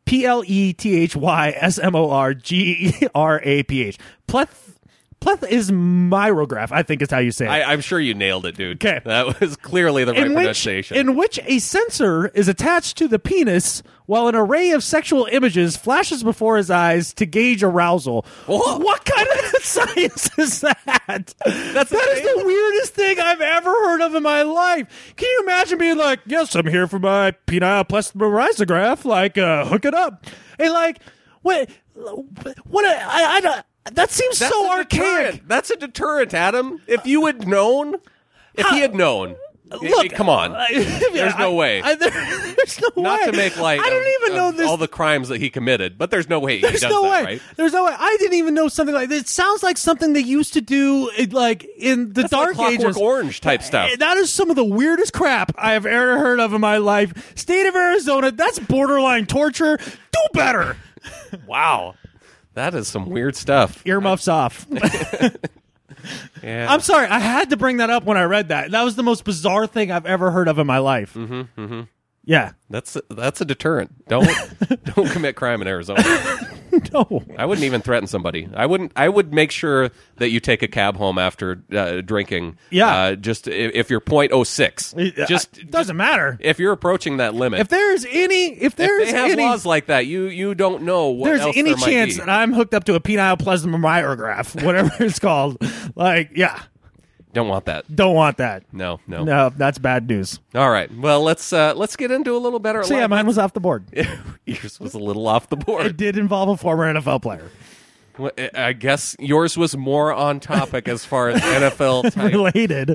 PLETHYSMORGRAPH. Plethysmograph, I think is how you say it. I'm sure you nailed it, dude. Okay. That was clearly the right pronunciation. In which a sensor is attached to the penis while an array of sexual images flashes before his eyes to gauge arousal. What kind of science is that? That is the weirdest thing I've ever heard of in my life. Can you imagine being like, yes, I'm here for my penile plethysmograph, like, hook it up. And like, what that seems so archaic. That's a deterrent, Adam. If you had known, he had known. Look, come on. There's no way. There's no way. Not to make light I don't even know this. all the crimes that he committed, but there's no way he does no that, way. right? There's no way. I didn't even know something like this. It sounds like something they used to do, like in the That's Dark like Ages. Clockwork Orange type stuff. That is some of the weirdest crap I have ever heard of in my life. State of Arizona, that's borderline torture. Do better. Wow. That is some weird stuff. Earmuffs off. Yeah. I'm sorry. I had to bring that up when I read that. That was the most bizarre thing I've ever heard of in my life. Yeah. That's a deterrent. Don't commit crime in Arizona. No. I wouldn't even threaten somebody. I would make sure that you take a cab home after drinking. Yeah. Just if you're .06. Just doesn't matter. If you're approaching that limit. If they have laws like that, you don't know what there's else any there might chance be. that I'm hooked up to a penile plasmamyograph, whatever it's called. Like, yeah. Don't want that. Don't want that. No. No, that's bad news. All right. Well, let's get into a little better. So yeah, mine was off the board. Yours was a little off the board. It did involve a former NFL player. Well, I guess yours was more on topic as far as NFL type related,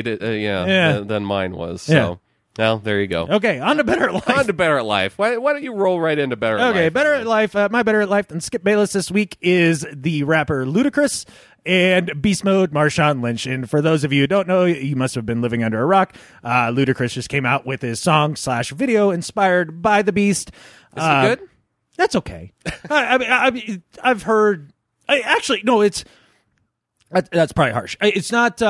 than mine was. So, well, there you go. Okay, on to Better at Life. On to Better at Life. Why don't you roll right into Better at Life? Okay, Better at Life. My Better at Life than Skip Bayless this week is the rapper Ludacris and Beast Mode Marshawn Lynch. And for those of you who don't know, you must have been living under a rock. Ludacris just came out with his song/video inspired by the Beast. Is it good? That's okay. I mean, I've heard. Actually, no. That's probably harsh. It's not.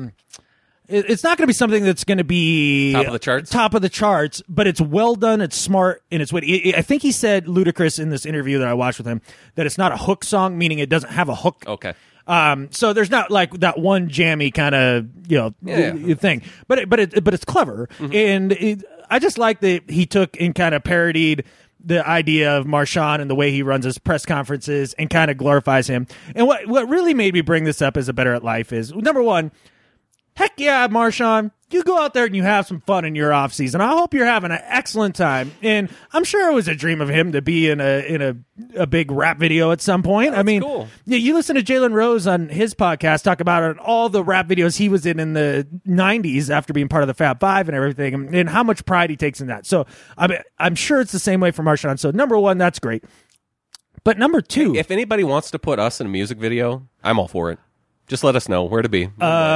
It's not going to be something that's going to be top of the charts, but it's well done. It's smart, and it's witty. I think he said, Ludacris, in this interview that I watched with him, that it's not a hook song, meaning it doesn't have a hook. Okay. So there's not like that one jammy kind of thing, but it's clever, and I just like that he took and kind of parodied the idea of Marshawn and the way he runs his press conferences and kind of glorifies him. And what really made me bring this up as a Better at Life is, number one, heck yeah, Marshawn, you go out there and you have some fun in your off season. I hope you're having an excellent time. And I'm sure it was a dream of him to be in a big rap video at some point. That's cool. Yeah, you listen to Jalen Rose on his podcast talk about all the rap videos he was in the 90s after being part of the Fab Five and everything, and how much pride he takes in that. So I'm sure it's the same way for Marshawn. So number one, that's great. But number two, if anybody wants to put us in a music video, I'm all for it. Just let us know where to be.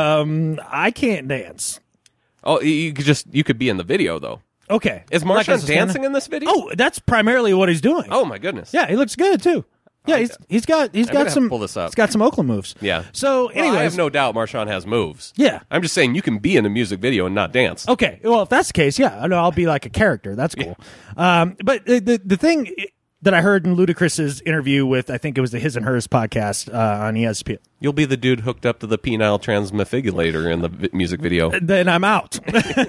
I can't dance. Oh, you could be in the video though. Okay. Is Marshawn dancing in this video? Oh, that's primarily what he's doing. Oh my goodness. Yeah, he looks good too. Yeah, he's got some. Pull this up. He's got some Oakland moves. Yeah. So, anyways, I have no doubt Marshawn has moves. Yeah. I'm just saying you can be in a music video and not dance. Okay. Well, if that's the case, yeah, I know I'll be like a character. That's cool. Yeah. But the thing that I heard in Ludacris's interview with, I think it was the His and Hers podcast on ESPN. You'll be the dude hooked up to the penile transmifigulator in the music video. Then I'm out.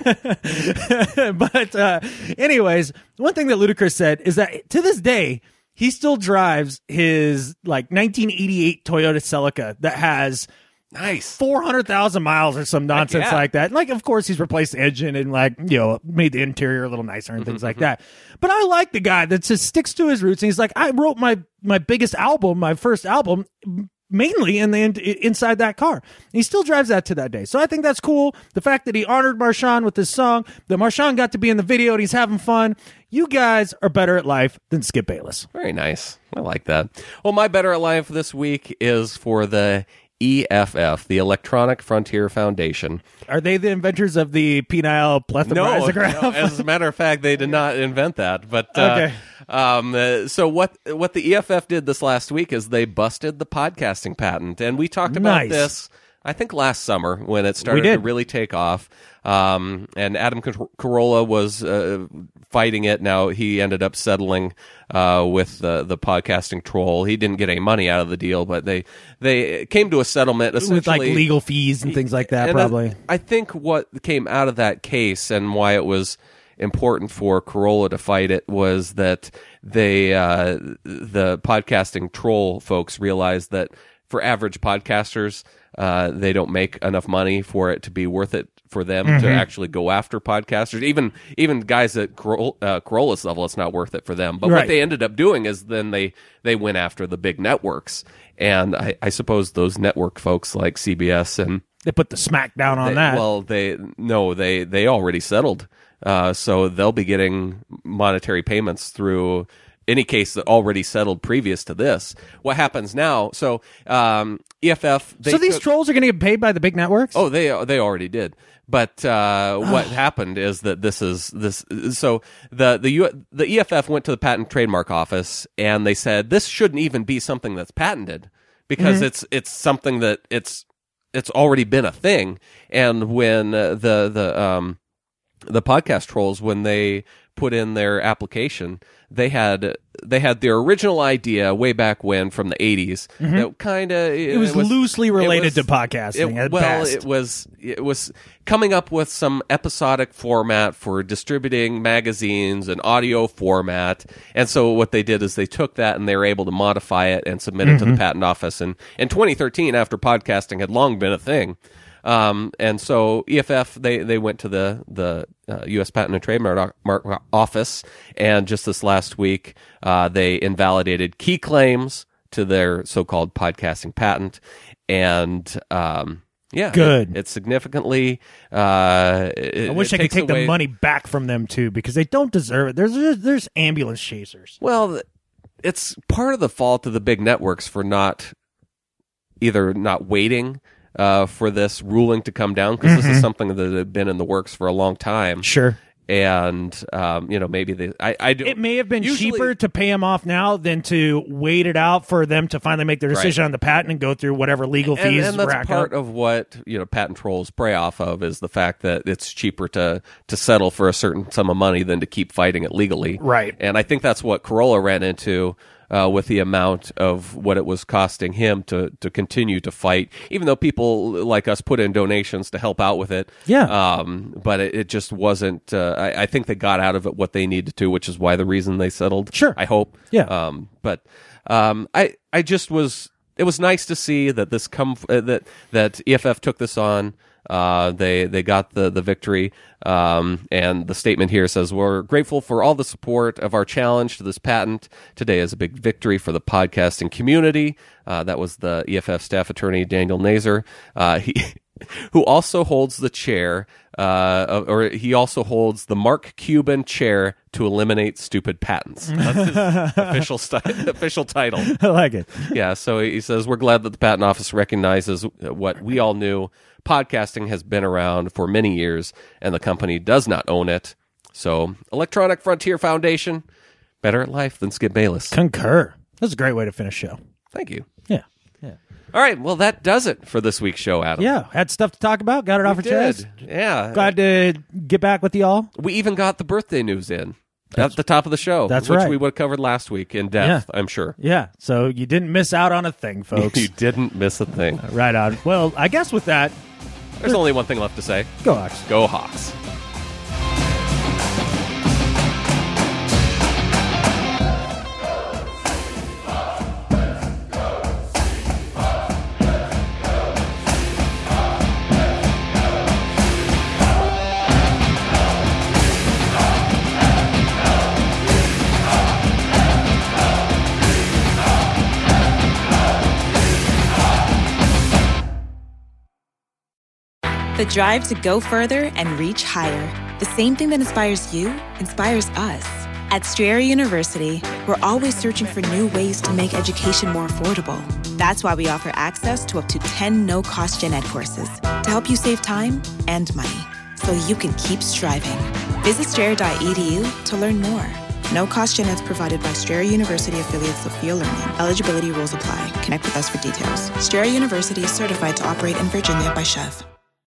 But anyways, one thing that Ludacris said is that to this day, he still drives his 1988 Toyota Celica that has 400,000 miles or some nonsense like that. Like, of course, he's replaced the engine and made the interior a little nicer and things like that. But I like the guy that just sticks to his roots. And he's like, I wrote my biggest album, my first album, mainly inside that car. And he still drives that to that day. So I think that's cool. The fact that he honored Marshawn with this song, that Marshawn got to be in the video and he's having fun. You guys are better at life than Skip Bayless. Very nice. I like that. Well, my better at life this week is for the EFF, the Electronic Frontier Foundation. Are they the inventors of the penile plethysmograph? No, as a matter of fact, they did not invent that. But okay. So what the EFF did this last week is they busted the podcasting patent, and we talked about this, I think, last summer when it started to really take off. And Adam Carolla was fighting it. Now he ended up settling with the podcasting troll. He didn't get any money out of the deal, but they came to a settlement essentially with legal fees and things like that. Probably. I think what came out of that case and why it was important for Carolla to fight it was that the podcasting troll folks realized that for average podcasters, they don't make enough money for it to be worth it for them to actually go after podcasters. Even guys at Carolla's level, it's not worth it for them. But what they ended up doing is then they went after the big networks. And I suppose those network folks like CBS and they put the smack down on that. Well, they already settled. So they'll be getting monetary payments through any case that already settled previous to this. What happens now? So EFF. So these trolls are going to get paid by the big networks? Oh, they already did. But what happened is that so the EFF went to the Patent Trademark Office and they said this shouldn't even be something that's patented because it's something that it's already been a thing. And when the podcast trolls, when they put in their application, they had their original idea way back when from the 80s. That kind of it was loosely related to podcasting. It was coming up with some episodic format for distributing magazines and audio format. And so what they did is they took that and they were able to modify it and submit it to the patent office. And in 2013, after podcasting had long been a thing. And so EFF, they went to the U.S. Patent and Trademark Office, and just this last week, they invalidated key claims to their so-called podcasting patent, and good. It significantly. I wish I could take the money back from them too, because they don't deserve it. There's ambulance chasers. Well, it's part of the fault of the big networks for not waiting for this ruling to come down, because this is something that had been in the works for a long time. Sure. And, maybe it may have been cheaper to pay them off now than to wait it out for them to finally make their decision on the patent and go through whatever legal fees. And that's part of what, patent trolls prey off of, is the fact that it's cheaper to settle for a certain sum of money than to keep fighting it legally. Right. And I think that's what Corolla ran into, with the amount of what it was costing him to continue to fight, even though people like us put in donations to help out with it. Yeah. But it just wasn't, I think they got out of it what they needed to, which is why the reason they settled. Sure. I hope. Yeah. I just was, it was nice to see that this that EFF took this on. They got the victory, and the statement here says, "We're grateful for all the support of our challenge to this patent. Today is a big victory for the podcasting community." That was the EFF staff attorney, Daniel Nazer, who also holds the chair, or he also holds the Mark Cuban chair to eliminate stupid patents. That's his official title. I like it. Yeah, so he says, "We're glad that the Patent Office recognizes what we all knew. Podcasting has been around for many years, and the company does not own it. So, Electronic Frontier Foundation, better at life than Skip Bayless." Concur. That's a great way to finish the show. Thank you. Yeah. All right, well, that does it for this week's show, Adam. Yeah, had stuff to talk about. Got it off our chest. Yeah. Glad to get back with y'all. We even got the birthday news in at the top of the show. That's which right. we would have covered last week in depth, I'm sure. Yeah, so you didn't miss out on a thing, folks. You didn't miss a thing. Right on. Well, I guess with that, there's only one thing left to say. Go Hawks. Go Hawks. The drive to go further and reach higher. The same thing that inspires you inspires us. At Strayer University, we're always searching for new ways to make education more affordable. That's why we offer access to up to 10 no-cost gen ed courses to help you save time and money so you can keep striving. Visit strayer.edu to learn more. No-cost gen eds provided by Strayer University affiliates Sophia Learning. Eligibility rules apply. Connect with us for details. Strayer University is certified to operate in Virginia by Chev.